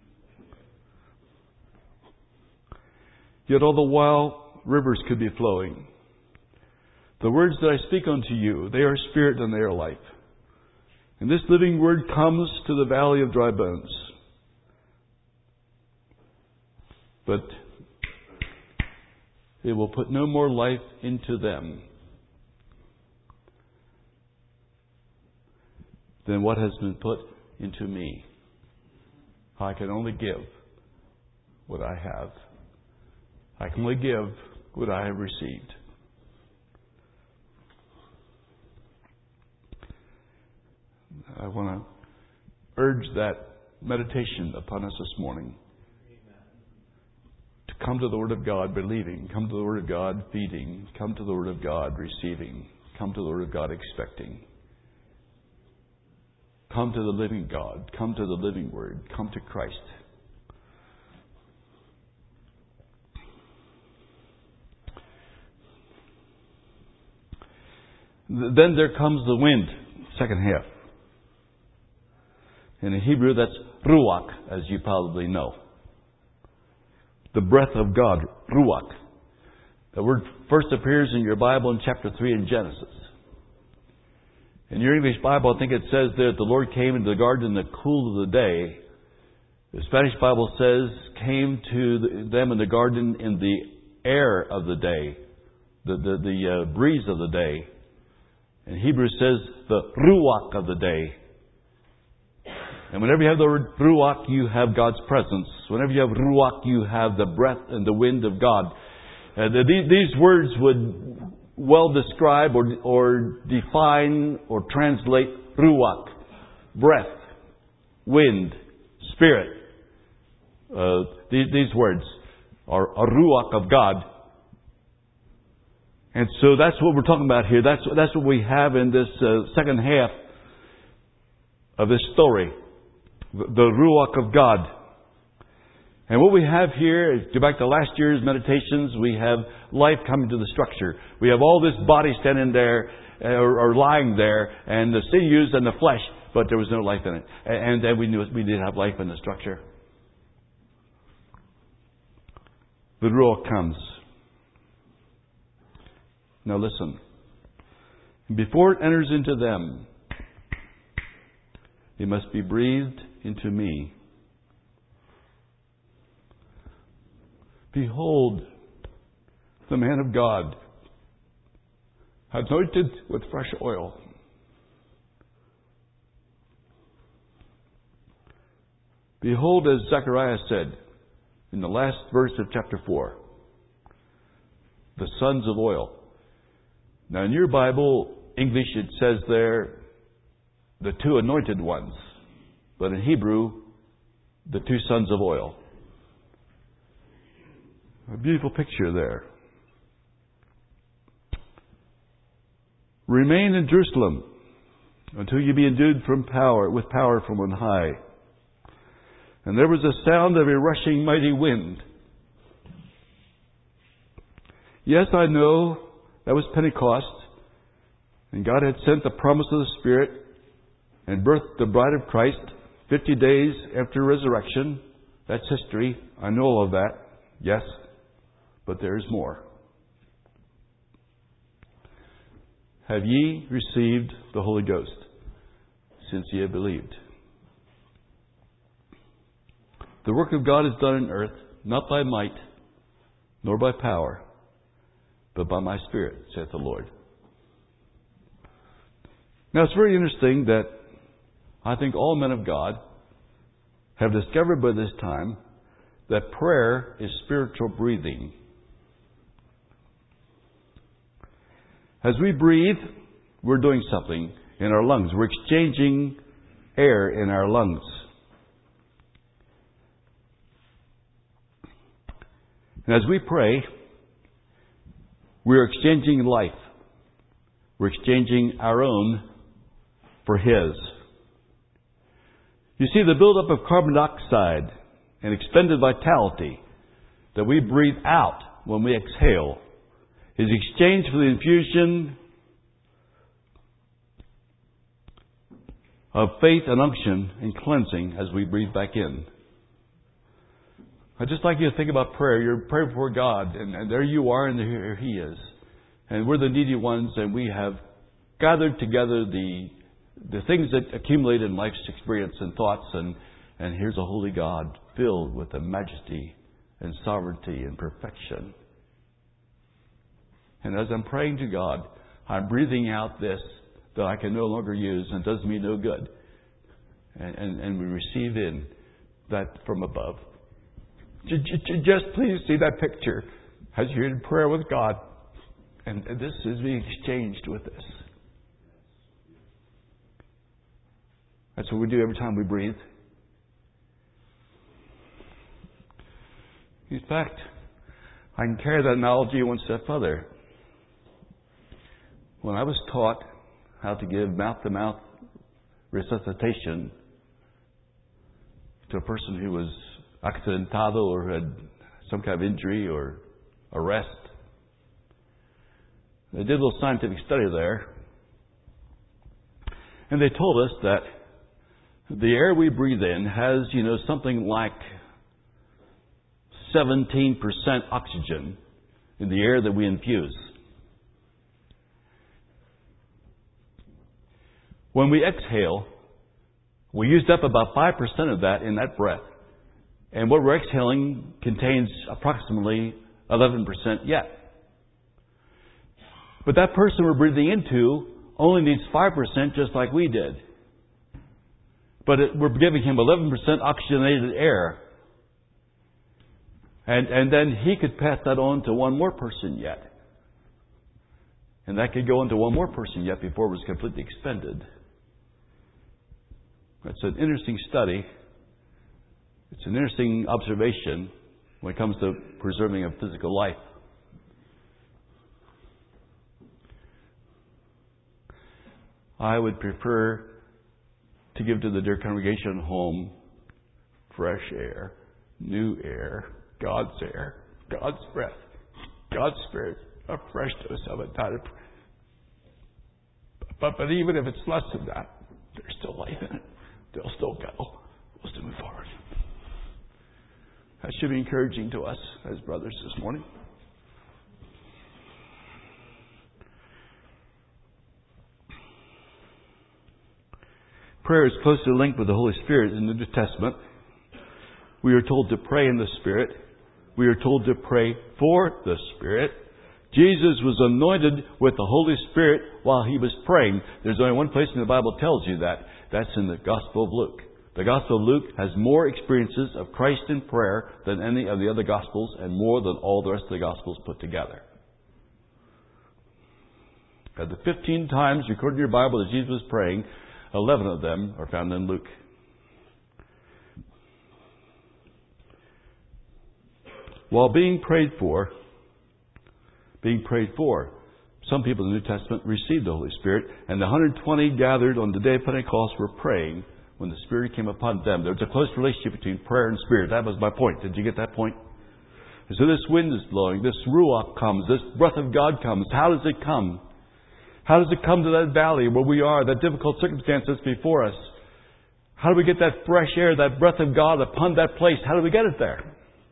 Yet all the while, rivers could be flowing. The words that I speak unto you, they are spirit and they are life. And this living word comes to the valley of dry bones. But it will put no more life into them than what has been put into me. I can only give what I have. I can only give what I have received. I want to urge that meditation upon us this morning. To come to the Word of God believing, come to the Word of God feeding, come to the Word of God receiving, come to the Word of God expecting. Come to the living God, come to the living Word, come to Christ. Then there comes the wind, second half. And in Hebrew, that's ruach, as you probably know. The breath of God, ruach. The word first appears in your Bible in chapter 3 in Genesis. In your English Bible, I think it says there that the Lord came into the garden in the cool of the day. The Spanish Bible says came to them in the garden in the air of the day, the breeze of the day. And Hebrew says the ruach of the day. And whenever you have the word ruach, you have God's presence. Whenever you have ruach, you have the breath and the wind of God. These words would well describe or define or translate ruach, breath, wind, spirit. These words are a ruach of God. And so that's what we're talking about here. That's what we have in this second half of this story. The Ruach of God. And what we have here, if you go back to last year's meditations, we have life coming to the structure. We have all this body standing there, or lying there, and the sinews and the flesh, but there was no life in it. And then we knew we did have life in the structure. The Ruach comes. Now listen. Before it enters into them, it must be breathed into me. Behold, the man of God, anointed with fresh oil. Behold, as Zechariah said in the last verse of chapter 4, the sons of oil. Now in your Bible, English, it says there, the two anointed ones. But in Hebrew, the two sons of oil. A beautiful picture there. Remain in Jerusalem until you be endued with power from on high. And there was a sound of a rushing mighty wind. Yes, I know that was Pentecost. And God had sent the promise of the Spirit and birthed the bride of Christ 50 days after resurrection. That's history. I know all of that. Yes. But there is more. Have ye received the Holy Ghost since ye have believed? The work of God is done in earth, not by might, nor by power, but by my Spirit, saith the Lord. Now it's very interesting that I think all men of God have discovered by this time that prayer is spiritual breathing. As we breathe, we're doing something in our lungs. We're exchanging air in our lungs. And as we pray, we're exchanging life. We're exchanging our own for His. You see, the buildup of carbon dioxide and expended vitality that we breathe out when we exhale is exchanged for the infusion of faith and unction and cleansing as we breathe back in. I'd just like you to think about prayer. You're praying before God, and there you are, and here He is. And we're the needy ones, and we have gathered together the things that accumulate in life's experience and thoughts, and here's a holy God filled with the majesty and sovereignty and perfection. And as I'm praying to God, I'm breathing out this that I can no longer use and does me no good. And we receive in that from above. Just please see that picture as you're in prayer with God. And this is being exchanged with this. That's what we do every time we breathe. In fact, I can carry that analogy one step further. When I was taught how to give mouth-to-mouth resuscitation to a person who was accidentado or had some kind of injury or arrest, they did a little scientific study there. And they told us that the air we breathe in has, something like 17% oxygen in the air that we infuse. When we exhale, we used up about 5% of that in that breath. And what we're exhaling contains approximately 11% yet. But that person we're breathing into only needs 5% just like we did. But we're giving him 11% oxygenated air. And then he could pass that on to one more person yet. And that could go on to one more person yet before it was completely expended. It's an interesting study. It's an interesting observation when it comes to preserving a physical life. I would prefer to give to the dear congregation home fresh air, new air, God's air, God's breath, God's Spirit, a fresh dose of it. But even if it's less than that, there's still life in it. They'll still go. We'll still move forward. That should be encouraging to us as brothers this morning. Prayer is closely linked with the Holy Spirit in the New Testament. We are told to pray in the Spirit. We are told to pray for the Spirit. Jesus was anointed with the Holy Spirit while He was praying. There's only one place in the Bible that tells you that. That's in the Gospel of Luke. The Gospel of Luke has more experiences of Christ in prayer than any of the other Gospels, and more than all the rest of the Gospels put together. Of the 15 times recorded in your Bible that Jesus was praying, 11 of them are found in Luke. While being prayed for, some people in the New Testament received the Holy Spirit, and the 120 gathered on the day of Pentecost were praying when the Spirit came upon them. There was a close relationship between prayer and Spirit. That was my point. Did you get that point? And so this wind is blowing, this ruach comes, this breath of God comes. How does it come? How does it come to that valley where we are, that difficult circumstances before us? How do we get that fresh air, that breath of God upon that place? How do we get it there?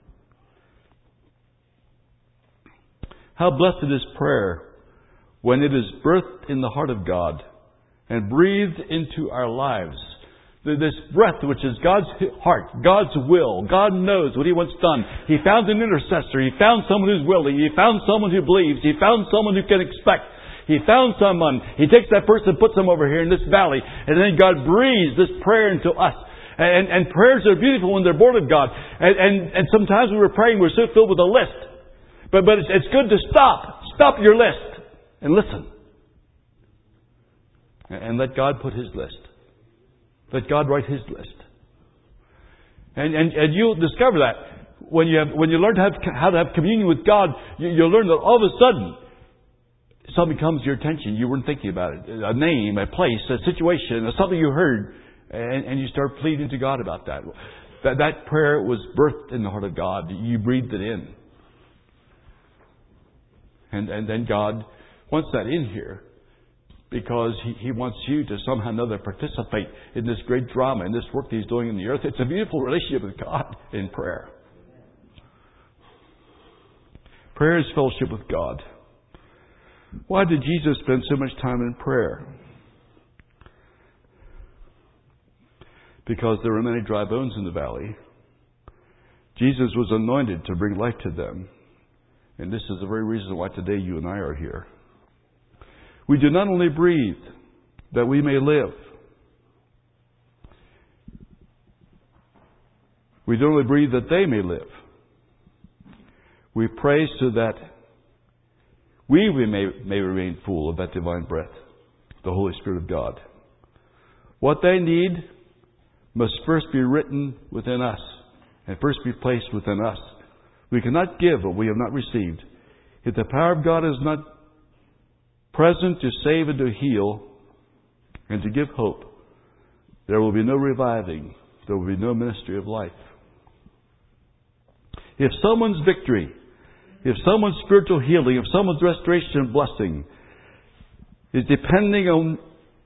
How blessed is prayer when it is birthed in the heart of God and breathed into our lives. This breath, which is God's heart, God's will. God knows what He wants done. He found an intercessor. He found someone who's willing. He found someone who believes. He found someone who can expect. He found someone. He takes that person and puts them over here in this valley. And then God breathes this prayer into us. And prayers are beautiful when they're born of God. And sometimes when we're praying, we're so filled with a list. But it's good to stop. Stop your list and listen. And let God put His list. Let God write His list. And you'll discover that when you learn how to have communion with God, you'll learn that all of a sudden something comes to your attention. You weren't thinking about it. A name, a place, a situation, something you heard, and you start pleading to God about that. That prayer was birthed in the heart of God. You breathed it in. And then God wants that in here because He wants you to somehow or another participate in this great drama, in this work that He's doing in the earth. It's a beautiful relationship with God in prayer. Prayer is fellowship with God. Why did Jesus spend so much time in prayer? Because there were many dry bones in the valley. Jesus was anointed to bring life to them. And this is the very reason why today you and I are here. We do not only breathe that we may live. We don't only breathe that they may live. We pray so that we may remain full of that divine breath, the Holy Spirit of God. What they need must first be written within us and first be placed within us. We cannot give what we have not received. If the power of God is not present to save and to heal and to give hope, there will be no reviving. There will be no ministry of life. If someone's victory, if someone's spiritual healing, if someone's restoration and blessing is depending on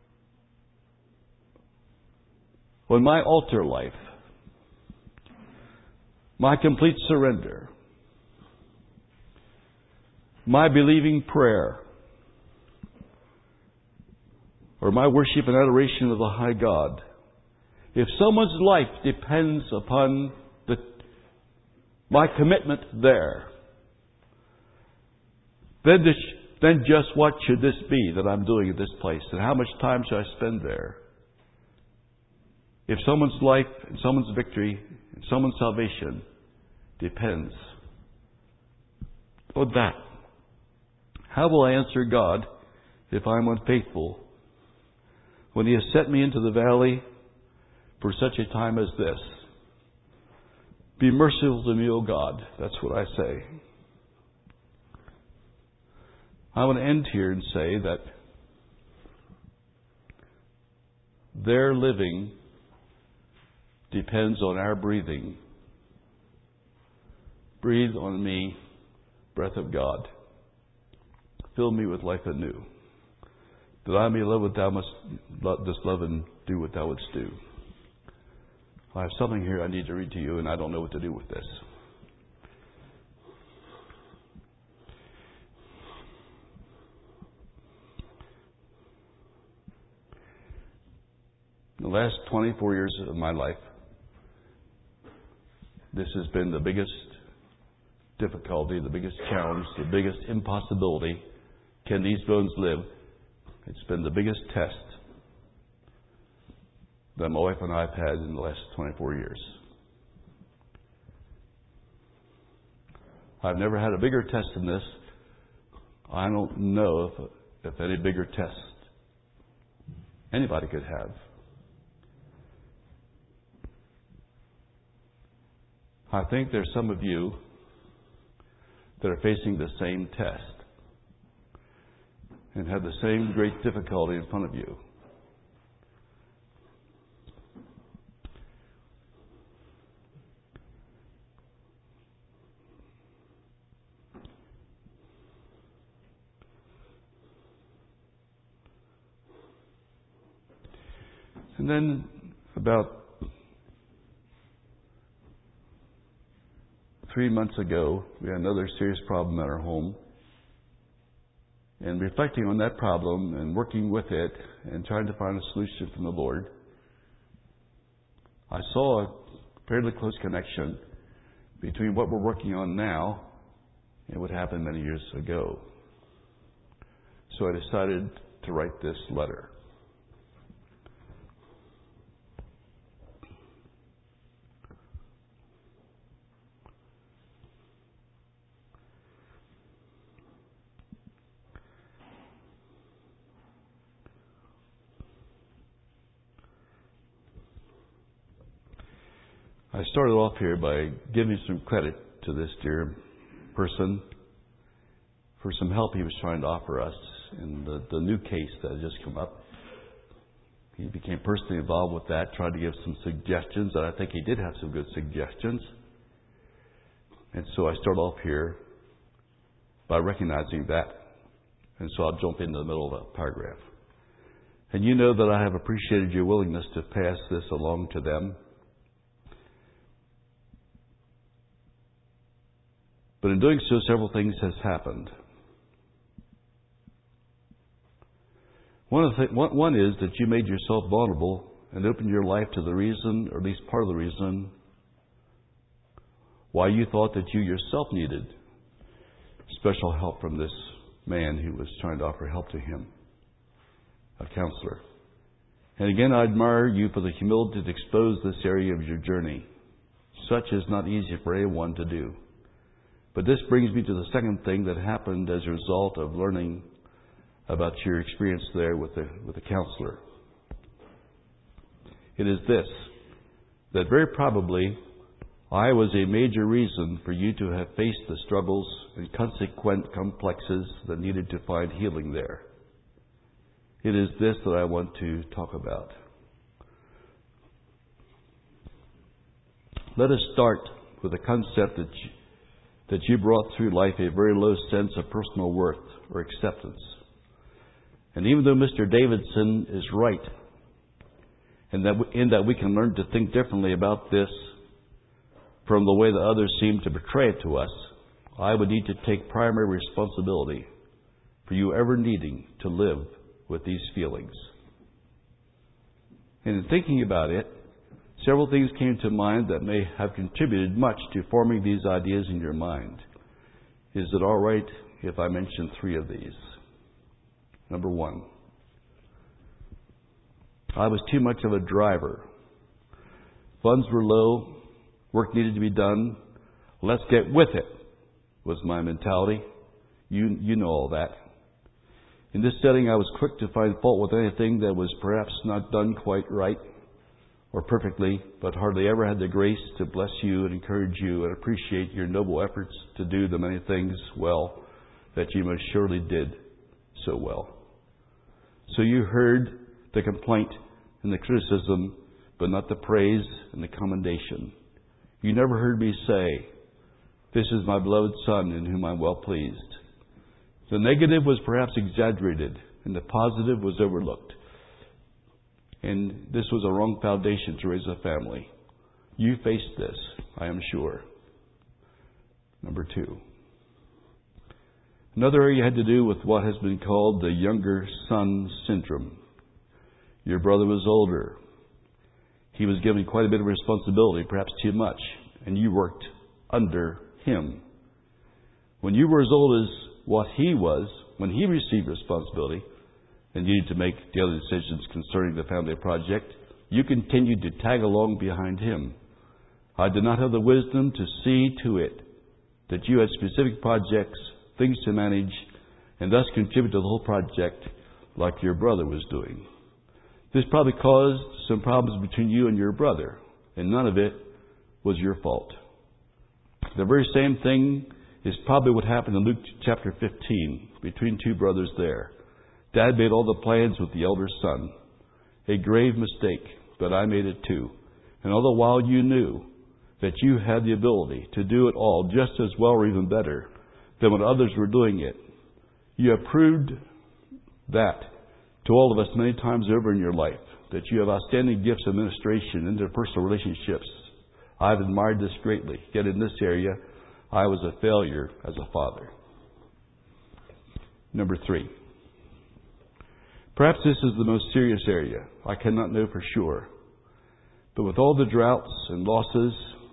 my altar life, my complete surrender, my believing prayer, or my worship and adoration of the high God, if someone's life depends upon my commitment there, then just what should this be that I'm doing at this place? And how much time should I spend there? If someone's life, and someone's victory, and someone's salvation depends on that, how will I answer God if I'm unfaithful when He has set me into the valley for such a time as this? Be merciful to me, O God. That's what I say. I want to end here and say that their living depends on our breathing. Breathe on me, breath of God. Fill me with life anew. That I may love what thou must just love and do what thou wouldst do. I have something here I need to read to you, and I don't know what to do with this. The last 24 years of my life, this has been the biggest difficulty, the biggest challenge, the biggest impossibility. Can these bones live? It's been the biggest test that my wife and I have had in the last 24 years. I've never had a bigger test than this. I don't know if any bigger test anybody could have. I think there's some of you that are facing the same test and have the same great difficulty in front of you. And then about 3 months ago, we had another serious problem at our home. And reflecting on that problem and working with it and trying to find a solution from the Lord, I saw a fairly close connection between what we're working on now and what happened many years ago. So I decided to write this letter. I started off here by giving some credit to this dear person for some help he was trying to offer us in the new case that had just come up. He became personally involved with that, tried to give some suggestions, and I think he did have some good suggestions. And so I start off here by recognizing that. And so I'll jump into the middle of a paragraph. And you know that I have appreciated your willingness to pass this along to them. But in doing so, several things has happened. One is that you made yourself vulnerable and opened your life to the reason, or at least part of the reason, why you thought that you yourself needed special help from this man who was trying to offer help to him, a counselor. And again, I admire you for the humility to expose this area of your journey. Such is not easy for anyone to do. But this brings me to the second thing that happened as a result of learning about your experience there with the counselor. It is this, that very probably I was a major reason for you to have faced the struggles and consequent complexes that needed to find healing there. It is this that I want to talk about. Let us start with the concept that you brought through life a very low sense of personal worth or acceptance. And even though Mr. Davidson is right, in that we can learn to think differently about this from the way that others seem to portray it to us, I would need to take primary responsibility for you ever needing to live with these feelings. And in thinking about it, several things came to mind that may have contributed much to forming these ideas in your mind. Is it all right if I mention 3 of these? Number 1, I was too much of a driver. Funds were low, work needed to be done. Let's get with it, was my mentality. You know all that. In this setting, I was quick to find fault with anything that was perhaps not done quite right or perfectly, but hardly ever had the grace to bless you and encourage you and appreciate your noble efforts to do the many things well that you most surely did so well. So you heard the complaint and the criticism, but not the praise and the commendation. You never heard me say, "This is my beloved Son in whom I'm well pleased." The negative was perhaps exaggerated and the positive was overlooked. And this was a wrong foundation to raise a family. You faced this, I am sure. Number 2. Another area had to do with what has been called the younger son syndrome. Your brother was older. He was given quite a bit of responsibility, perhaps too much, and you worked under him. When you were as old as what he was, when he received responsibility and needed to make daily decisions concerning the family project, you continued to tag along behind him. I did not have the wisdom to see to it that you had specific projects, things to manage, and thus contribute to the whole project like your brother was doing. This probably caused some problems between you and your brother, and none of it was your fault. The very same thing is probably what happened in Luke chapter 15 between 2 brothers there. Dad made all the plans with the elder son. A grave mistake, but I made it too. And all the while you knew that you had the ability to do it all just as well or even better than when others were doing it. You have proved that to all of us many times over in your life, that you have outstanding gifts of administration and interpersonal relationships. I've admired this greatly. Yet in this area, I was a failure as a father. Number 3. Perhaps this is the most serious area. I cannot know for sure. But with all the droughts and losses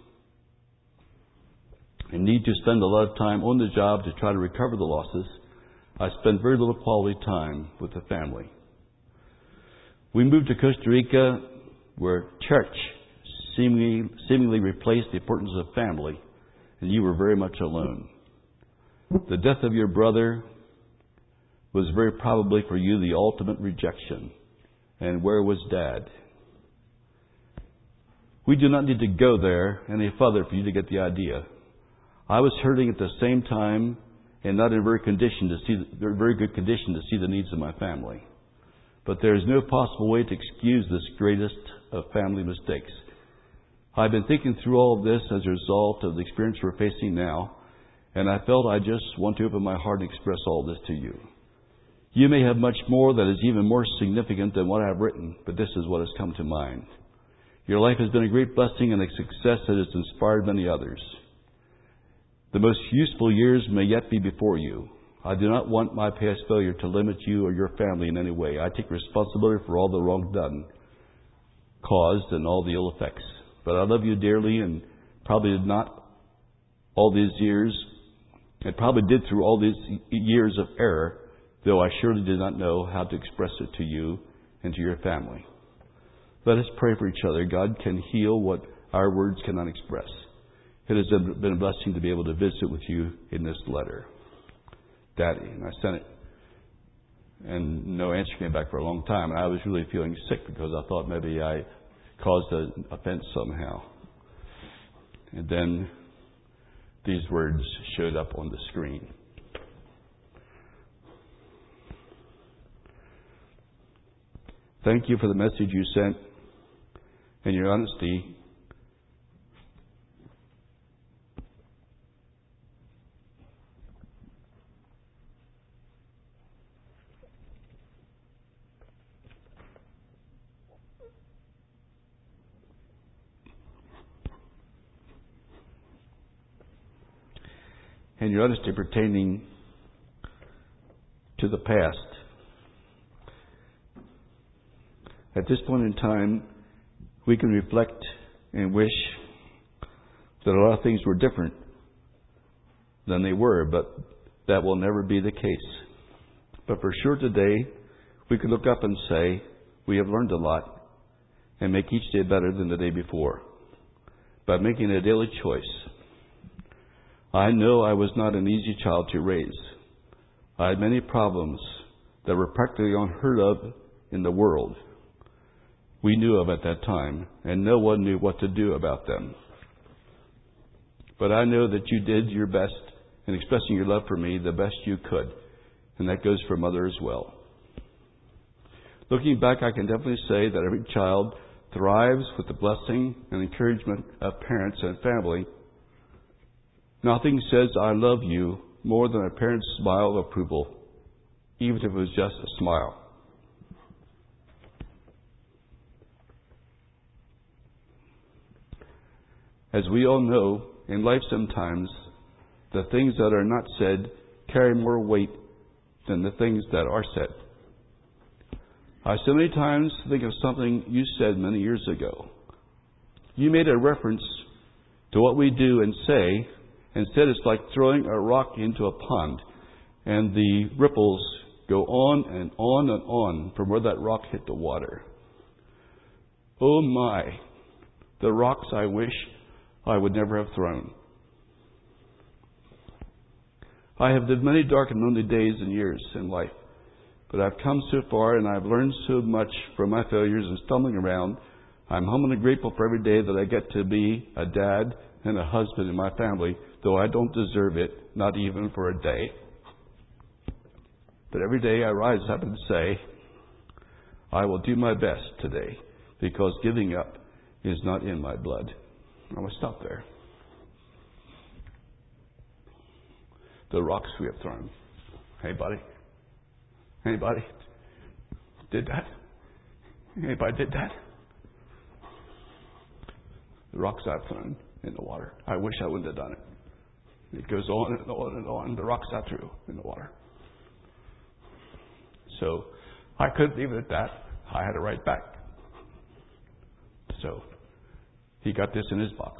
and need to spend a lot of time on the job to try to recover the losses, I spent very little quality time with the family. We moved to Costa Rica where church seemingly replaced the importance of family, and you were very much alone. The death of your brother was very probably for you the ultimate rejection. And where was Dad? We do not need to go there any further for you to get the idea. I was hurting at the same time and not in very good condition to see the needs of my family. But there is no possible way to excuse this greatest of family mistakes. I've been thinking through all of this as a result of the experience we're facing now, and I felt I just want to open my heart and express all this to you. You may have much more that is even more significant than what I've written, but this is what has come to mind. Your life has been a great blessing and a success that has inspired many others. The most useful years may yet be before you. I do not want my past failure to limit you or your family in any way. I take responsibility for all the wrong done, caused, and all the ill effects. But I love you dearly and probably did not all these years, and probably did through all these years of error, though I surely did not know how to express it to you and to your family. Let us pray for each other. God can heal what our words cannot express. It has been a blessing to be able to visit with you in this letter. Daddy. And I sent it. And no answer came back for a long time. And I was really feeling sick because I thought maybe I caused an offense somehow. And then these words showed up on the screen. Thank you for the message you sent and your honesty. And your honesty pertaining to the past. At this point in time, we can reflect and wish that a lot of things were different than they were, but that will never be the case. But for sure today, we can look up and say, we have learned a lot and make each day better than the day before by making a daily choice. I know I was not an easy child to raise. I had many problems that were practically unheard of in the world. We knew of at that time, and no one knew what to do about them. But I know that you did your best in expressing your love for me the best you could, and that goes for Mother as well. Looking back, I can definitely say that every child thrives with the blessing and encouragement of parents and family. Nothing says I love you more than a parent's smile of approval, even if it was just a smile. As we all know, in life sometimes, the things that are not said carry more weight than the things that are said. I so many times think of something you said many years ago. You made a reference to what we do and say, and said it's like throwing a rock into a pond, and the ripples go on and on and on from where that rock hit the water. Oh my, the rocks I wish I would never have thrown. I have lived many dark and lonely days and years in life, but I've come so far and I've learned so much from my failures and stumbling around. I'm humble and grateful for every day that I get to be a dad and a husband in my family, though I don't deserve it, not even for a day. But every day I rise up and say, I will do my best today, because giving up is not in my blood. I'm going to stop there. The rocks we have thrown. Anybody? Anybody did that? Anybody did that? The rocks I've thrown in the water. I wish I wouldn't have done it. It goes on and on and on. The rocks I threw in the water. So I couldn't leave it at that. I had to write back. So he got this in his box.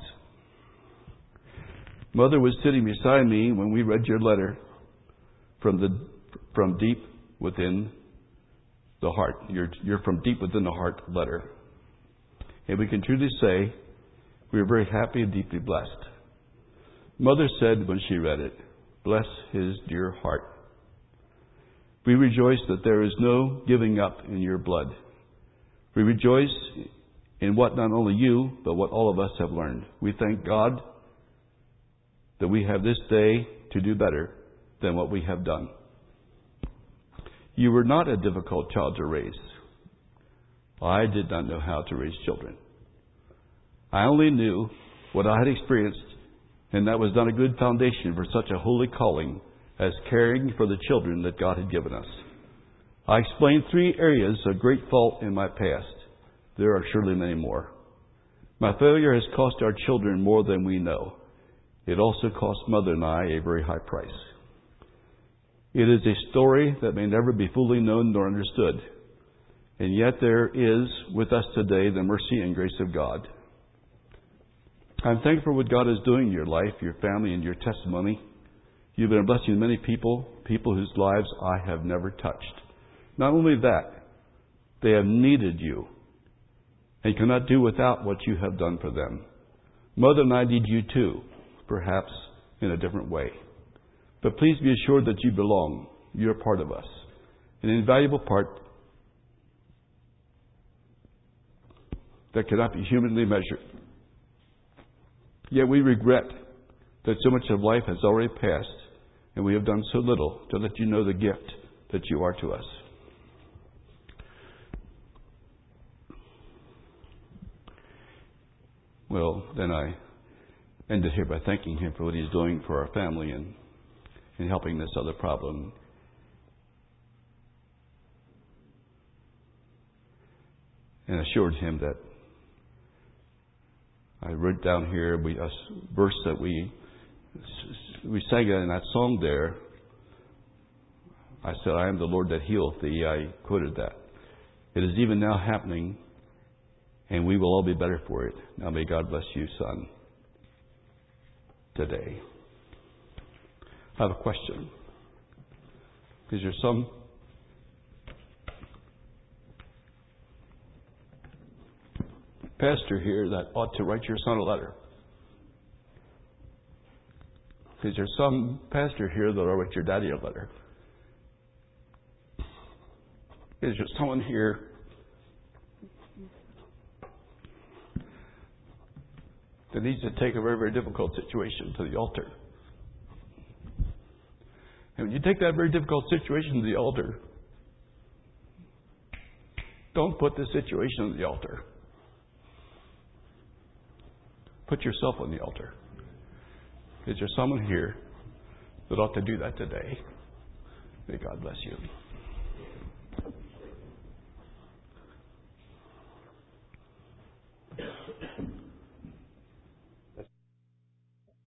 Mother was sitting beside me when we read your letter from deep within the heart. You're from deep within the heart letter. And we can truly say we are very happy and deeply blessed. Mother said when she read it, bless his dear heart. We rejoice that there is no giving up in your blood. We rejoice in what not only you, but what all of us have learned. We thank God that we have this day to do better than what we have done. You were not a difficult child to raise. I did not know how to raise children. I only knew what I had experienced, and that was not a good foundation for such a holy calling as caring for the children that God had given us. I explained 3 areas of great fault in my past. There are surely many more. My failure has cost our children more than we know. It also cost Mother and I a very high price. It is a story that may never be fully known nor understood. And yet there is with us today the mercy and grace of God. I'm thankful for what God is doing in your life, your family, and your testimony. You've been a blessing to many people whose lives I have never touched. Not only that, they have needed you and cannot do without what you have done for them. Mother and I need you too, perhaps in a different way. But please be assured that you belong. You're a part of us. An invaluable part that cannot be humanly measured. Yet we regret that so much of life has already passed and we have done so little to let you know the gift that you are to us. Well, then I ended here by thanking Him for what He's doing for our family and in helping this other problem. And assured Him that I wrote down here a verse that we sang in that song there. I said, I am the Lord that healeth thee. I quoted that. It is even now happening, and we will all be better for it. Now may God bless you, son, today. I have a question. Is there some pastor here that ought to write your son a letter? Is there some pastor here that ought to write your daddy a letter? Is there someone here that needs to take a very, very difficult situation to the altar? And when you take that very difficult situation to the altar, don't put the situation on the altar. Put yourself on the altar. Is there someone here that ought to do that today? May God bless you.